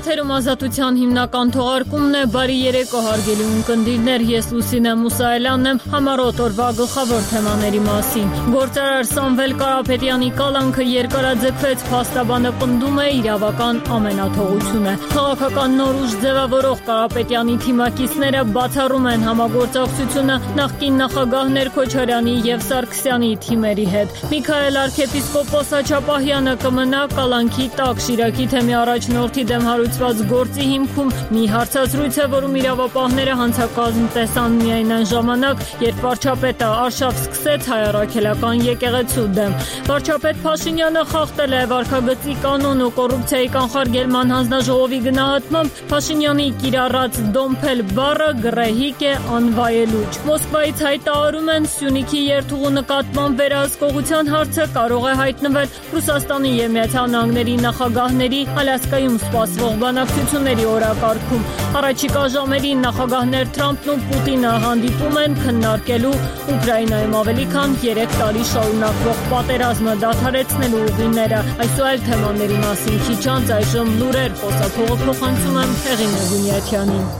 Եթերում ազատության հիմնական թողարկումն է։ Բարի երեկո հարգելի ունկնդիրներ, ես Լուսինե Մուսայելյանն եմ, համառոտ օրվա գլխավոր թեմաների մասին։ Գործարար Սամվել Կարապետյանի կալանքը երկարաձգվեց, փաստաբանը պնդում է իրավական ամենաթողությունը։ Քաղաքական նոր ուժ ձևավորող Կարապետյանի թիմակիցները բացառում են համագործակցությունը նախկին նախագահներ Քոչարյանի եւ Սարգսյանի թիմերի հետ։ Միքայել arczepiskopos Աչապահյանը կմնա կալանքի տակ Շիրակի թեմի առաջնորդի դեմ հարուցված գործի հիմքում մի հարցազրույց է, որում իրավապահները հանցակազմ տեսան միայն այն ժամանակ, երբ վարչապետը արշավ սկսեց հայ առաքելական եկեղեցու դեմ։ Վարչապետ Փաշինյանը խախտել է վարքագծի կանոն ու կոռուպցիայի կանխարգելման հանձնաժողովի գնահատմամբ Փաշինյանի կիրառած «դոմփել» բառը գռեհիկ է, անվայելուչ։ Մոսկվայից հայտարարում են Սյունիքի երթուղու նկատմամբ վերահսկողության հարցը կարող է հայտնվել Ռուսաստանի եւ Միացյալ Նահանգների նախագահների Ալյասկայում սպասվող բանակցությունների օրակարգում։ Առաջիկա ժամերին նախագահներ Թրամփն ու Պուտինը հանդիպում են քննարկելու Ուկրաինայում ավելի քան 3 տարի շարունակվող պատերազմը դադարեցնելու ուղիները։ Այսօր թեմաների մասին քիչ անց այժմ լուրեր, խոսափողը փոխանցում եմ Հեղինե Գունյաթյանին։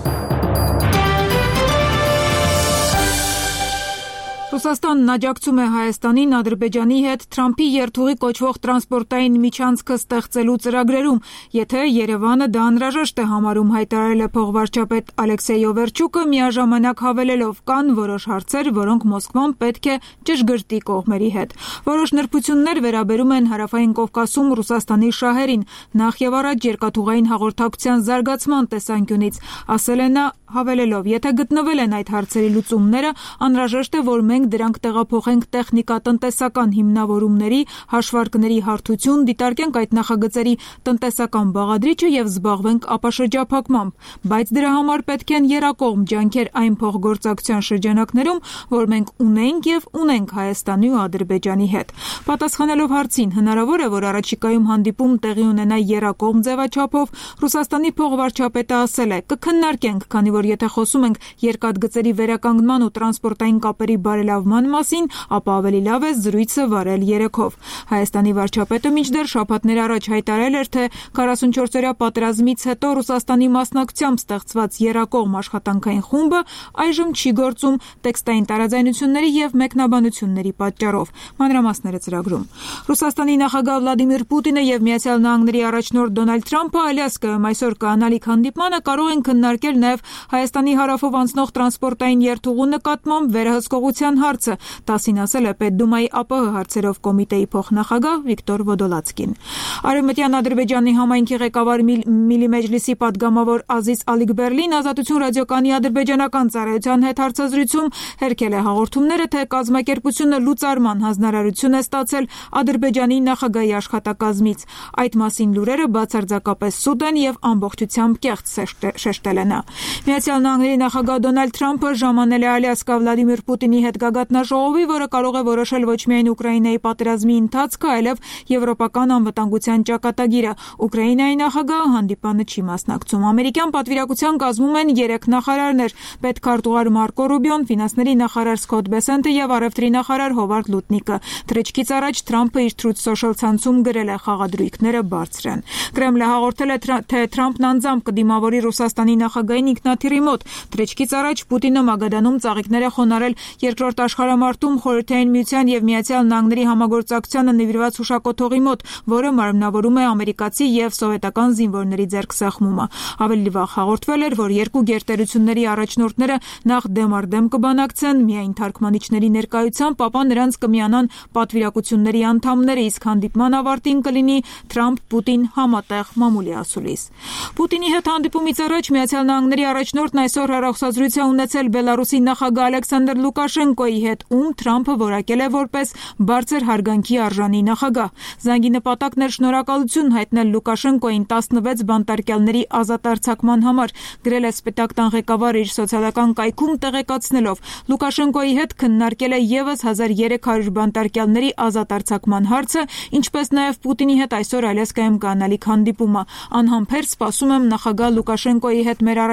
Ռուսաստանն աջակցում է Հայաստանին Ադրբեջանի հետ Թրամփի երթուղի կոչվող տրանսպորտային միջանցքը ստեղծելու ծրագրերում, եթե Երևանը դա անհրաժեշտ է համարում, հայտարարել է փոխվարչապետ Ալեքսեյ Օվերչուկը, միաժամանակ հավելելով կան որոշ հարցեր, որոնք Մոսկվան պետք է ճշգրտի կողմերի հետ։ Որոշ նրբություններ վերաբերում են Հարավային Կովկասում Ռուսաստանի շահերին, նախ եւ առաջ երկաթուղային հաղորդակցության զարգացման տեսանկյունից, ասել է նա, հավելելով, եթե գտնվել են այդ հարցերի լուծումները, անհրաժեշտ է, որ մենք դրանք տեղափոխենք տեխնիկա-տնտեսական հիմնավորումների, հաշվարկների հարթություն, դիտարկենք այդ նախագծերի տնտեսական բաղադրիչը եւ զբաղվենք ապաշրջափակմամբ, բայց դրա համար պետք են եռակողմ ջանքեր այն փոխգործակցության շրջանակներում, որ մենք ունենք եւ ունենք Հայաստանի ու Ադրբեջանի հետ։ Պատասխանելով հարցին, հնարավոր է, որ առաջիկայում հանդիպում տեղի ունենա եռակողմ ձևաչափով, Ռուսաստանի փոխվարչապետը ասել է. «Կքննարկենք, քանի որ եթե խոսում ենք երկաթգծերի վերականգնման ու տրանսպորտային կապերի բարելավման մասին, ապա ավելի լավ է զրույցը վարել երեքով»։ Հայաստանի վարչապետը մինչդեռ շաբաթներ առաջ հայտարարել էր, թե 44-օրյա պատերազմից հետո Ռուսաստանի մասնակցությամբ ստեղծված եռակողմ աշխատանքային խումբը այժմ չի գործում տեքստային տարաձայնությունների եւ մեկնաբանությունների պատճառով։ Մանրամասները ծրագրում։ Ռուսաստանի նախագահ Վլադիմիր Պուտինը եւ Միացյալ Նահանգների առաջնորդ Դոնալդ Թրամփը Ալյասկայում այսօր կանալիք հանդիպմանը կարող են քննարկել նաեւ Հայաստանի հարավով անցնող տրանսպորտային երթուղու նկատմամբ վերահսկողության հարցը, տասին ասել է Պետդումայի ԱՊՀ հարցերով կոմիտեի փոխնախագահ Վիկտոր Վոդոլացկին։ Արևմտյան Ադրբեջանի համայնքի ղեկավար Միլի Մեջլիսի падգամավոր Ազիզ Ալիքբերլին Ազատություն ռադիոկայանի ադրբեջանական ծառայության հետ հարցազրույցում հերքել է հաղորդումները, թե կազմակերպությունը լուծարման հանձնարարություն է ստացել Ադրբեջանի նախագահի աշխատակազմից։ Այդ մասին լուրերը բացարձակապես սուտ են եւ ամբողջությամբ կեղծ, շեշտել է նա։ Միացյալ Նահանգների նախագահ Դոնալդ Թրամփը ժամանել է Ալյասկա Վլադիմիր Պուտինի հետ գագաթնաժողովի, որը կարող է որոշել ոչ միայն Ուկրաինայի պատերազմի ընթացքը, այլև եվրոպական անվտանգության ճակատագիրը։ Ուկրաինայի նախագահը հանդիպանը չի մասնակցում։ Ամերիկյան պատվիրակության կազմում են 3 նախարարներ՝ պետքարտուղար Մարկո Ռուբիոն, ֆինանսների նախարար Սքոթ Բեսենտը եւ առևտրի նախարար Հովարդ Լուտնիկը։ Թրեչքից առաջ Թրամփը իր Truth Social ցանցում գրել է խաղադրույքները բարձր են։ Կրեմլը հաղորդել է, թե Թրամփն անձամբ կդիմավորի Ռուսաստանի նախագահին ինքնաթիռի մոտ։ Թրեչքից առաջ Պուտինը Մագադանում ծաղիկներ է խոնարհել Երկրորդ աշխարհամարտում Խորհրդային Միության եւ Միացյալ Նահանգների համագործակցությանը նվիրված հուշակոթողի մոտ, որը մարմնավորում է ամերիկացի եւ սովետական զինվորների ձեռքսեղմումը։ Ավելի վաղ հաղորդվել էր, որ երկու գերտերությունների առաջնորդները նախ դեմ առ դեմ կբանակցեն միայն թարգմանիչների ներկայությամբ, ապա նրանց կմիանան պատվիրակությունների անդամները, իսկ հանդիպման ավարտին կլինի Թրամփ-Պուտին համատեղ մամուլի ասուլիս։ Պուտինի հետ հանդիպումից առաջ Միացյալ Նահանգների առաջնորդն այսօր հեռախոսազրույց է ունեցել Բելարուսի նախագահ Ալեքսանդր Լուկաշենկոյի հետ, ում Թրամփը որակել է որպես բարձր հարգանքի արժանի նախագահ։ Զանգի նպատակն էր շնորհակալություն հայտնել Լուկաշենկոյին 16 բանտարկյալների ազատ արձակման համար, գրել է Սպիտակ տան ղեկավարը իր սոցիալական կայքում տեղեկացնելով։ Լուկաշենկոյի հետ քննարկել է եւս 1300 բանտարկյալների ազատ արձակման հարցը, ինչպես նաեւ Պուտինի հետ այսօր Ալյասկայում կանալիք հանդիպումը։ Անհամբեր սպասում եմ նախագահ Լուկաշենկոյի հետ մեր առաջիկա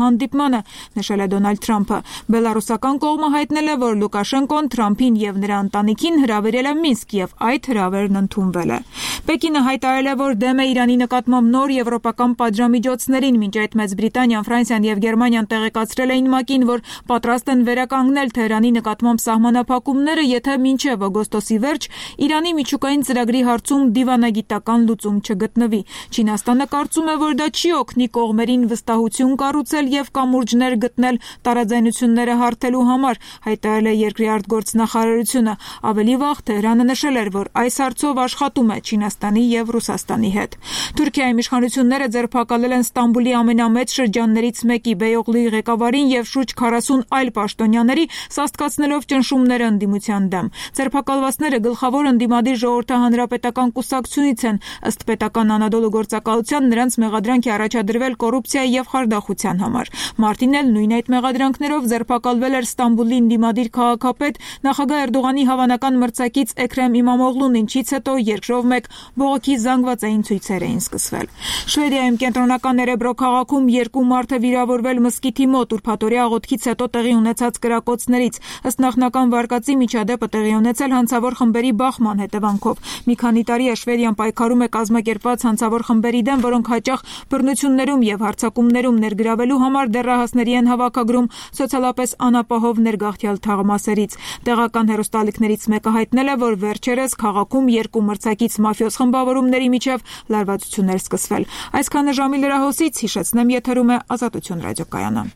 հանդիպմանը, նշել է Դոնալդ Թրամփը։ Բելարուսական կողմը հայտնել է, որ Լուկաշենկոն Թրամփին եւ նրա ընտանիքին հրավիրել է Մինսկ եւ այդ հրավերն ընդունվել է։ Պեկինը հայտարարել է, որ դեմ է Իրանի նկատմամբ նոր եվրոպական պատժամիջոցներին, մինչ այդ Մեծ Բրիտանիան, Ֆրանսիան եւ Գերմանիան տեղեկացրել էին ՄԱԿ-ին, որ պատրաստ են վերականգնել Թեհրանի նկատմամբ սահմանափակումները, եթե մինչև օգոստոսի վերջ Իրանի միջուկային ծրագրի հարցում դիվանագիտական լուծում չգտնվի։ Չինաստանը կարծում է, որ դա չի օգնի կողմերին վստահություն կառուցել եւ կամուրջներ գտնել տարաձայնությունները հարթելու համար, հայտարարել է երկրի արտգործնախարարությունը։ Ավելի վաղ Թեհրանը նշել էր, որ այս հարցով աշխատում է Չինաստանի եւ Ռուսաստանի հետ։ Թուրքիայի իշխանությունները ձերբակալել են Ստամբուլի ամենամեծ շրջաններից մեկի Բեյողլուի ղեկավարին եւ շուրջ 40 այլ պաշտոնյաների, սաստկացնելով ճնշումները ընդդիմության դեմ։ Ձերբակալվածները գլխավոր ընդդիմադիր ժողովրդահանրապետական կուսակցությունից են։ Ըստ պետական Անադոլու գործակալության նրանց մեղադրանք է առաջադրվել կոռուպցիայի եւ խարդախության համար։ Մարտին էլ նույն այդ մեղադրանքներով ձերբակալվել էր Ստամբուլի ընդդիմադիր քաղաքապետ նախագահ Էրդողանի հավանական մրցակից Էքրեմ Իմամօղլուն, ինչից հետո երկրով մեկ բողոքի զանգվածային ցույցեր էին սկսվել։ Շվեդիայում կենտրոնական Էրեբրո քաղաքում 2 մարդ է վիրավորվել մզկիթի մոտ ուրբաթօրյա աղոթքից հետո տեղի ունեցած կրակոցներից։ Ըստ նախնական վարկածի միջադեպը տեղի ունեցել հանցավոր խմբերի բախման հետևանքով։ Մի քանի տարի է Շվեդիան պայքարում է կազմակերպված հանցավոր խմբերի դեմ, որոնք հաճախ բռնություններում եւ հարձակումներում ներգրավելու համար դեռահասների են հավաքագրում սոցիալապես անապահով ներգաղթյալ թաղամասերից։ Տեղական հեռուստաալիքներից մեկը հայտնել է, որ վերջերս քաղաքում 2 մրցակից մաֆիոզ խմբավորումների միջև լարվածություններ սկսվել։ Այսքանը ժամի լրահոսից, հիշեցնեմ, եթերում է Ազատություն ռադիոկայանը։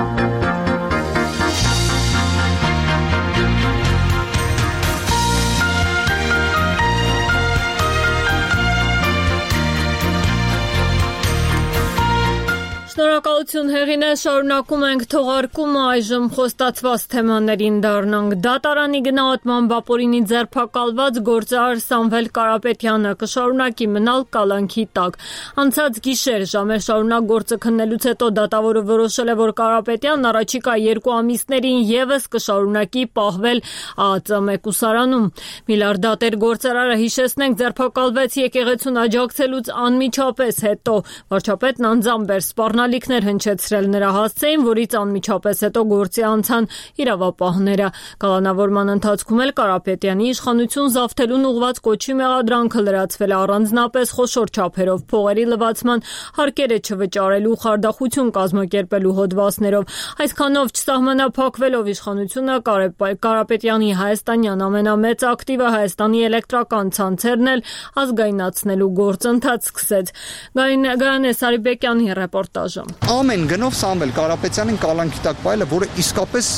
Շնորհակալություն Հեղինե, շարունակում ենք թողարկումը, այժմ խոստացված թեմաներին դառնանք։ Դատարանի գնահատմամբ ապօրինի ձերբակալված գործարար Սամվել Կարապետյանը կշարունակի մնալ կալանքի տակ։ Անցած գիշեր ժամեր շարունակ գործը քննելուց հետո դատավորը որոշել է, որ Կարապետյանն առաջիկա 2 ամիսներին եւս կշարունակի պահվել ԱԱԾ մեկուսարանում։ Միլիարդատեր գործարարը, հիշեցնենք, ձերբակալվեց եկեղեցուն աջակցելուց անմիջապես հետո։ Վարչապետն անձամբ էր սպառնալիքներ հնչեցրել նրա հասցեին, որից անմիջապես հետո գործի անցան իրավապահները։ Կալանավորման ընթացքում էլ Կարապետյանի իշխանություն զավթելուն ուղղված կոչի մեղադրանքը լրացվել է առանձնապես խոշոր չափերով փողերի լվացման, հարկերը չվճարելու, խարդախություն կազմակերպելու հոդվածներով։ Այսքանով չսահմանափակվելով իշխանությունը Կարապետյանի հայաստանյան ամենամեծ ակտիվը Հայաստանի էլեկտրական ցանցերն էլ ազգայնացնելու գործընթաց սկսեց։ Գայանե Սարիբեկյանի ռեպորտաժը։ Ամեն գնով Սամվել Կարապետյանին կալանքի տակ պահելը, որը իսկապես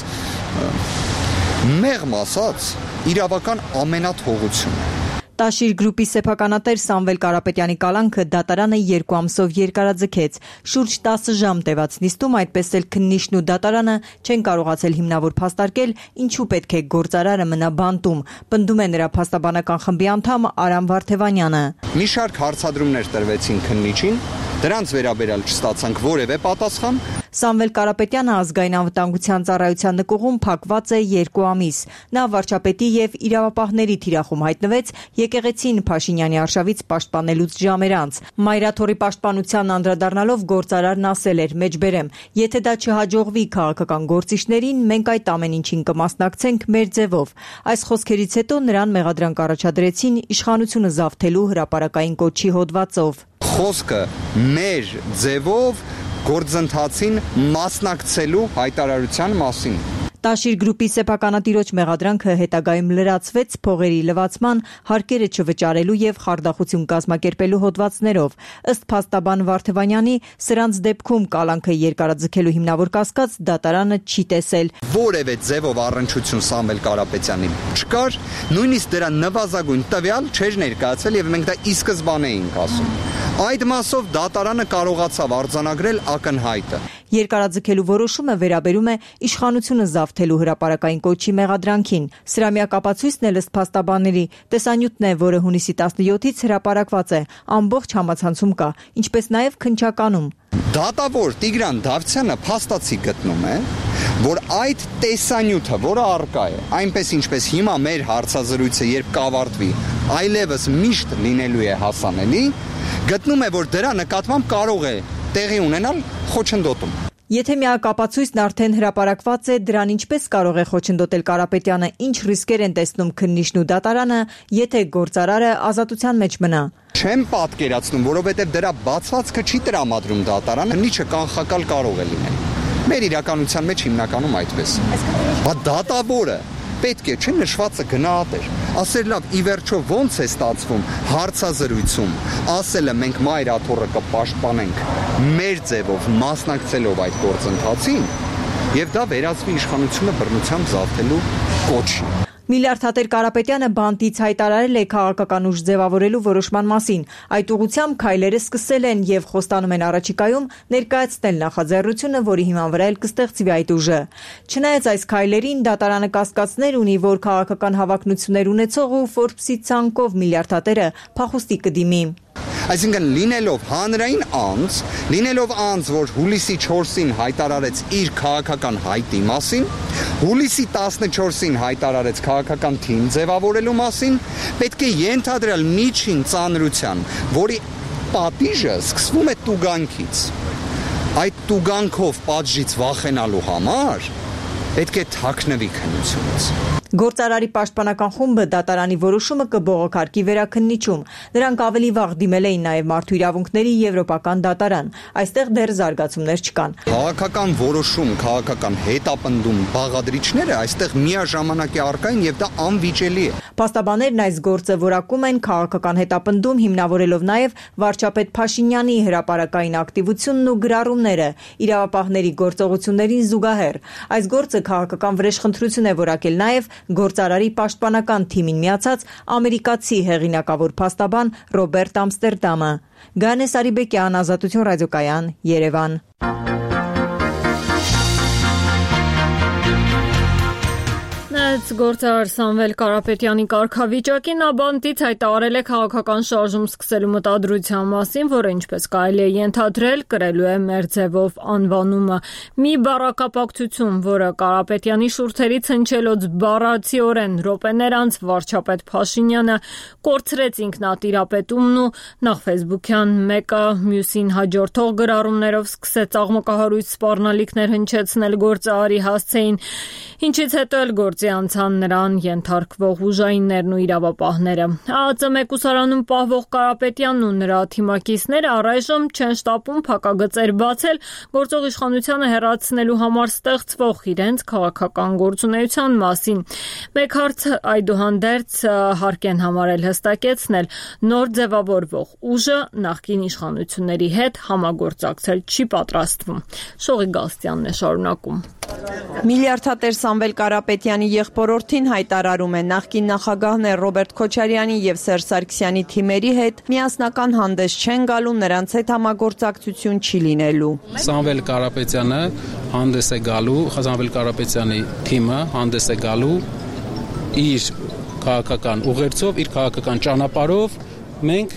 մեղմ ասած իրավական ամենաթողությունն է։ Տաշիր գրուպի սեփականատեր Սամվել Կարապետյանի կալանքը դատարանը 2 ամսով երկարաձգեց։ Շուրջ 10 ժամ տևած նիստում այդպես էլ քննիչն ու դատարանը չեն կարողացել հիմնավոր փաստարկել, ինչու պետք է գործարարը մնա բանտում, պնդում է նրա փաստաբանական խմբի անդամ Արամ Վարդևանյանը։ Մի շարք հարցադրումներ տրվեցին քննիչին, դրանց վերաբերյալ չստացանք որևէ պատասխան։ Սամվել Կարապետյանը ազգային անվտանգության ծառայության նկուղում փակված է 2 ամիս։ Նա վարչապետի եւ իրավապահների թիրախում հայտնվեց եկեղեցին Փաշինյանի արշավից պաշտպանելուց ժամեր անց։ Մայրաթորի պաշտպանության անդրադառնալով գործարարն ասել էր. «Մեջբերեմ, եթե դա չհաջողվի քաղաքական գործիչներին, մենք այդ ամեն ինչին կմասնակցենք մեր ձևով»։ Այս խոսքերից հետո նրան մեղադրանք առաջադրեցին իշխանությունը զավթելու հրապարակային կոչի հոդվածով։ Խոսքը մեր ձևով գործընթացին մասնակցելու հայտարարության մասին։ Տաշիր գրուպի սեփականատիրոջ մեղադրանքը հետագայում լրացվեց փողերի լվացման, հարկերը չվճարելու եւ խարդախություն կազմակերպելու հոդվածներով։ Ըստ փաստաբան Վարդևանյանի, սրանց դեպքում կալանքը երկարաձգելու հիմնավոր կասկած դատարանը չի տեսել։ Որևէ ձևով առնչություն Սամվել Կարապետյանին չկար, նույնիսկ դրա նվազագույն տվյալ չէր ներկայացել եւ մենք դա ի սկզբանե էինք ասում։ Այդ մասով դատարանը կարողացավ արձանագրել ակնհայտը։ Երկարաձգելու որոշումը վերաբերում է իշխանությունը զավթելու հրապարակային կոչի մեղադրանքին։ Սրա միակ ապացույցն էլ ըստ փաստաբանների տեսանյութն է, որը հունիսի 17-ից հրապարակված է, ամբողջ համացանցում կա, ինչպես նաև քննչականում։ Դատավոր Տիգրան Դավթյանը փաստացի գտնում է, որ այդ տեսանյութը, որը առկա է, այնպես ինչպես հիմա մեր հարցազրույցը երբ կավարտվի, այլևս միշտ լինելու է հասանելի, գտնում է, որ դրա նկատմամբ կարող է տեղի ունենալ խոչընդոտում։ Եթե միակապացույցն արդեն հրապարակված է, դրան ինչպես կարող է խոչընդոտել Կարապետյանը, ինչ ռիսկեր են տեսնում քննիչն ու դատարանը, եթե գործարարը ազատության մեջ մնա։ Չեմ պատկերացնում, որովհետև դրա բացվածքը չի տրամադրում դատարանը, քննիչը կանխակալ կարող է լինել։ Մեր իրականության մեջ հիմնականում այդպես։ Բա դատավորը պետք է չէ նշվածը գնահատեր։ Ասել լավ, ի վերջո ոնց է ստացվում հարցազրույցում, ասելը մենք մայր աթոռը կպաշտպանենք մեր ձևով մասնակցելով այդ գործընթացին, եւ դա վերածվի իշխանությունը բռնությամբ զավթելու կոչի։ Միլիարդատեր Կարապետյանը բանտից հայտարարել է քաղաքական ուժ ձևավորելու որոշման մասին։ Այդ ուղղությամբ քայլերը սկսել են եւ խոստանում են առաջիկայում ներկայացնել նախաձեռնությունը, որի հիման վրա էլ կստեղծվի այդ ուժը։ Չնայած այս քայլերին, դատարանը կասկածներ ունի, որ քաղաքական հավակնություններ ունեցող ու Forbes-ի ցանկով միլիարդատերը փախուստի կդիմի։ Այսինքն լինելով հանրային անձ, որ հուլիսի 4-ին հայտարարեց իր քաղաքական հայտի մասին, հուլիսի 14-ին հայտարարեց քաղաքական թիմ ձևավորելու մասին, պետք է ենթադրել միջին ծանրության, որի պատիժը սկսվում է տուգանքից։ Այդ տուգանքով պատժից վախենալու համար պետք է թաքնվի քննությունից։ Գործարարի պաշտպանական խումբը դատարանի որոշումը կբողոքարկի վերաքննիչում։ Նրանք ավելի վաղ դիմել էին նաև Մարդու իրավունքների եվրոպական դատարան։ Այստեղ դեռ զարգացումներ չկան։ Քաղաքական որոշում, քաղաքական հետապնդում բաղադրիչները այստեղ միաժամանակ է առկա եւ դա անվիճելի է։ Փաստաբաններն այս գործը որակում են քաղաքական հետապնդում, հիմնավորելով նաև վարչապետ Փաշինյանի հրապարակային ակտիվությունն ու գրառումները իրավապահների գործողություններին զուգահեռ։ Այս գործը քաղաքական վրեժխնդրություն է որակել նաև գործարարի պաշտպանական թիմին միացած ամերիկացի հեղինակավոր փաստաբան Ռոբերտ Ամստերդամը։ Գանե Սարիբեկյան, Ազատություն ռադիոկայան, Երևան։ Գործարար Սամվել Կարապետյանի կարգավիճակին նա բանտից հայտարարել է քաղաքական շարժում սկսելու մտադրության մասին, որը ինչպես կարելի է ենթադրել, կրելու է մեր ձևով անվանումը։ Մի բառակապակցություն, որը Կարապետյանի շուրթերից հնչելոց բառացիորեն րոպեներ անց վարչապետ Փաշինյանը կորցրեց ինքնատիրապետումն ու նախ ֆեյսբուքյան մեկը մյուսին հաջորդող գրառումներով սկսեց աղմկահարույց սպառնալիքներ հնչեցնել գործարարի հասցեին, ինչից հետո էլ գործի անցան նրան ենթարկվող ուժայիններն ու իրավապահները։ ԱԱԾ մեկուսարանում պահվող Կարապետյանն ու նրա թիմակիցները առայժմ չեն շտապում փակագծեր բացել գործող իշխանությանը հեռացնելու համար ստեղծվող իրենց քաղաքական գործունեության մասին։ Մեկ հարց այդուհանդերձ հարկ են համարել հստակեցնել, նոր ձևավորվող ուժը նախկին իշխանությունների հետ համագործակցել չի պատրաստվում։ Շողի Գալստյանն է շարունակում։ Միլիարդատեր Սամվել Կարապետյանի եղբորորդին հայտարարում է նախկին նախագահներ Ռոբերտ Քոչարյանի եւ Սերժ Սարգսյանի թիմերի հետ միասնական հանդես չեն գալու, նրանց հետ համագործակցություն չի լինելու։ Սամվել Կարապետյանը հանդես է գալու, Սամվել Կարապետյանի թիմը հանդես է գալու իր քաղաքական ուղերձով, իր քաղաքական ճանապարհով, մենք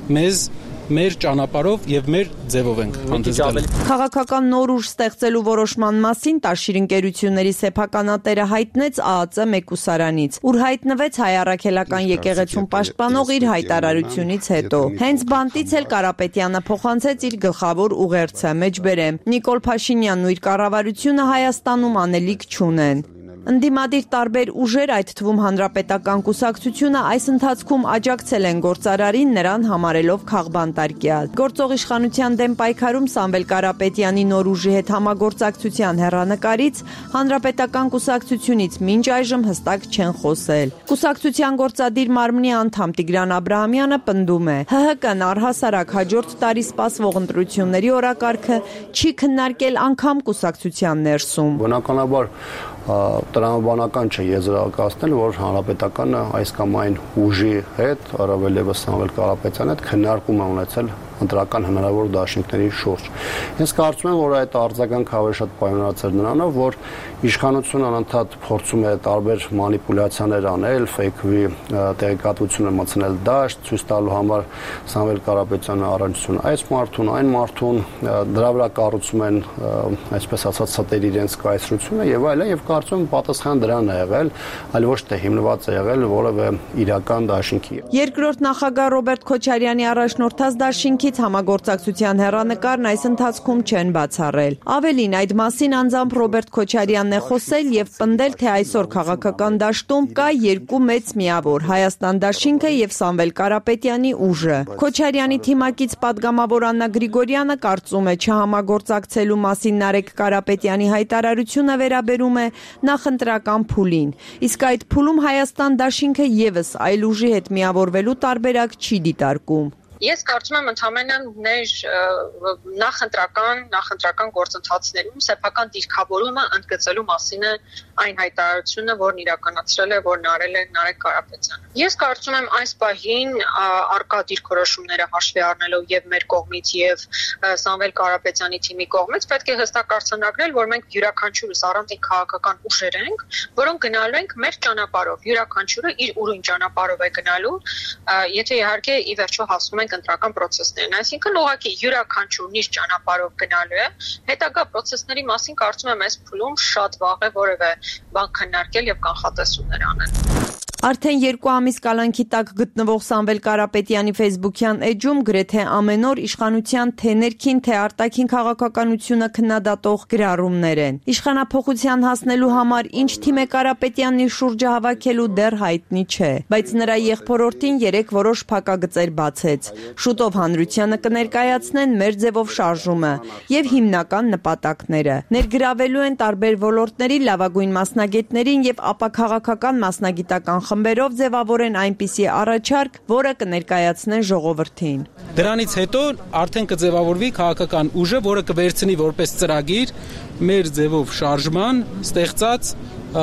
մեր ճանապարհով եւ մեր ձևով ենք հանդես գալու։ Քաղաքական նոր ուժ ստեղծելու որոշման մասին Տաշիր ընկերությունների սեփականատերը հայտնեց ԱԱԾ մեկուսարանից, ուր հայտնվեց հայ առաքելական եկեղեցուն պաշտպանող իր հայտարարությունից հետո։ Հենց բանտից էլ Կարապետյանը փոխանցեց իր գլխավոր ուղերձը, մեջբերեմ, Նիկոլ Փաշինյանն ու իր կառավարությունը Հայաստանում անելիք չունեն։ Ընդդիմադիր տարբեր ուժեր, այդ թվում Հանրապետական կուսակցությունը, այս ընթացքում աջակցել են գործարարին, նրան համարելով քաղբանտարկյալ։ Գործող իշխանության դեմ պայքարում Սամվել Կարապետյանի նոր ուժի հետ համագործակցության հեռանկարից Հանրապետական կուսակցությունից մինչ այժմ հստակ չեն խոսել։ Կուսակցության գործադիր մարմնի անդամ Տիգրան Աբրահամյանը պնդում է. ՀՀԿ-ն առհասարակ հաջորդ տարի սպասվող ընտրությունների օրակարգը չի քննարկել անգամ կուսակցության ներսում։ Բնականաբար տրամաբանական չէ եզրակացնել, որ Հանրապետականը այս կամ այն ուժի հետ, առավել ևս Սամվել Կարապետյանի հետ քննարկում է ունեցել ընտրական հնարավոր դաշինքների շուրջ։ Ես կարծում եմ, որ այդ արձագանքը ավելի շատ պայմանավորված էր նրանով, որ իշխանությունը անընդհատ փորձում է տարբեր մանիպուլյացիաներ անել, ֆեյքվի տեղեկատվությունը մտցնել դաշտ, ցույց տալու համար Սամվել Կարապետյանը առանցություն այս մարդուն, այն մարդուն, դրա վրա կառուցում են, այսպես ասած, ստեր իրենց կայսրությունը եւ այլն, եւ կարծում եմ պատասխան դրան է եղել, այլ ոչ թե հիմնված է եղել որևէ իրական դաշինքի։ Երկրորդ նախագահ Ռոբերտ Քոչարյանի առաջնորդած դաշինքի կողմից համագործակցության հեռանկարն այս ընթացքում չեն բացառել։ Ավելին, այդ մասին անձամբ Ռոբերտ Քոչարյանն է խոսել եւ պնդել, թե այսօր քաղաքական դաշտում կա երկու մեծ միավոր՝ Հայաստան դաշինքը եւ Սամվել Կարապետյանի ուժը։ Քոչարյանի թիմակից պատգամավոր Աննա Գրիգորյանը կարծում է, չհամագործակցելու մասին Նարեկ Կարապետյանի հայտարարությունը վերաբերում է նախընտրական փուլին, իսկ այդ փուլում Հայաստան դաշինքը եւս այլ ուժի հետ միավորվելու տարբերակ չի դիտարկում։ Ես կարծում եմ ընդհանրապես ներ նախընտրական գործընթացներում սեփական դիրքավորումը ընդգծելու մասին է այն հայտարարությունը, որն իրականացրել է, որն արել է Նարեկ Կարապետյանը։ Ես կարծում եմ այս պահին արկա դիրքորոշումները հաշվի առնելով եւ մեր կողմից եւ Սամվել Կարապետյանի թիմի կողմից պետք է հստակ արձանագրել, որ մենք յուրաքանչյուրս առանձին քաղաքական ուժեր ենք, որոնք գնալու ենք մեր ճանապարհով, յուրաքանչյուրը իր ուրույն ճանապարհով է գնալու, եթե իհարկե ի վերջո հասնում ենք ընտրական process-ներն, այսինքն ուղղակի յուրաքանչյուրն իր ճանապարհով գնալու է, հետագա process-ների մասին կարծում եմ այս փուլում շատ վաղ է որևէ բան քննարկել եւ կանխատեսումներ անել։ Արդեն 2 ամիս կալանքի տակ գտնվող Սամվել Կարապետյանի Facebook-յան էջում գրեթե ամեն օր իշխանության թե ներքին, թե արտաքին քաղաքականությունը քննադատող գրառումներ են։ Իշխանափոխության հասնելու համար ինչ թիմ է Կարապետյանն իր շուրջը հավաքելու դեռ հայտնի չէ, բայց նրա եղբորորդին 3 որոշ փակագծեր բացեց։ Շուտով հանրությանը կներկայացնեն մեր ձևով շարժումը եւ հիմնական նպատակները։ Ներգրավելու են տարբեր ոլորտների լավագույն մասնագետներին եւ ապաքաղաքական մասնագիտական խմբերով ձևավորեն այնպիսի առաջարկ, որը կներկայացնեն ժողովրդին։ Դրանից հետո արդեն կձևավորվի քաղաքական ուժը, որը կվերցնի որպես ծրագիր մեր ձևով շարժման ստեղծած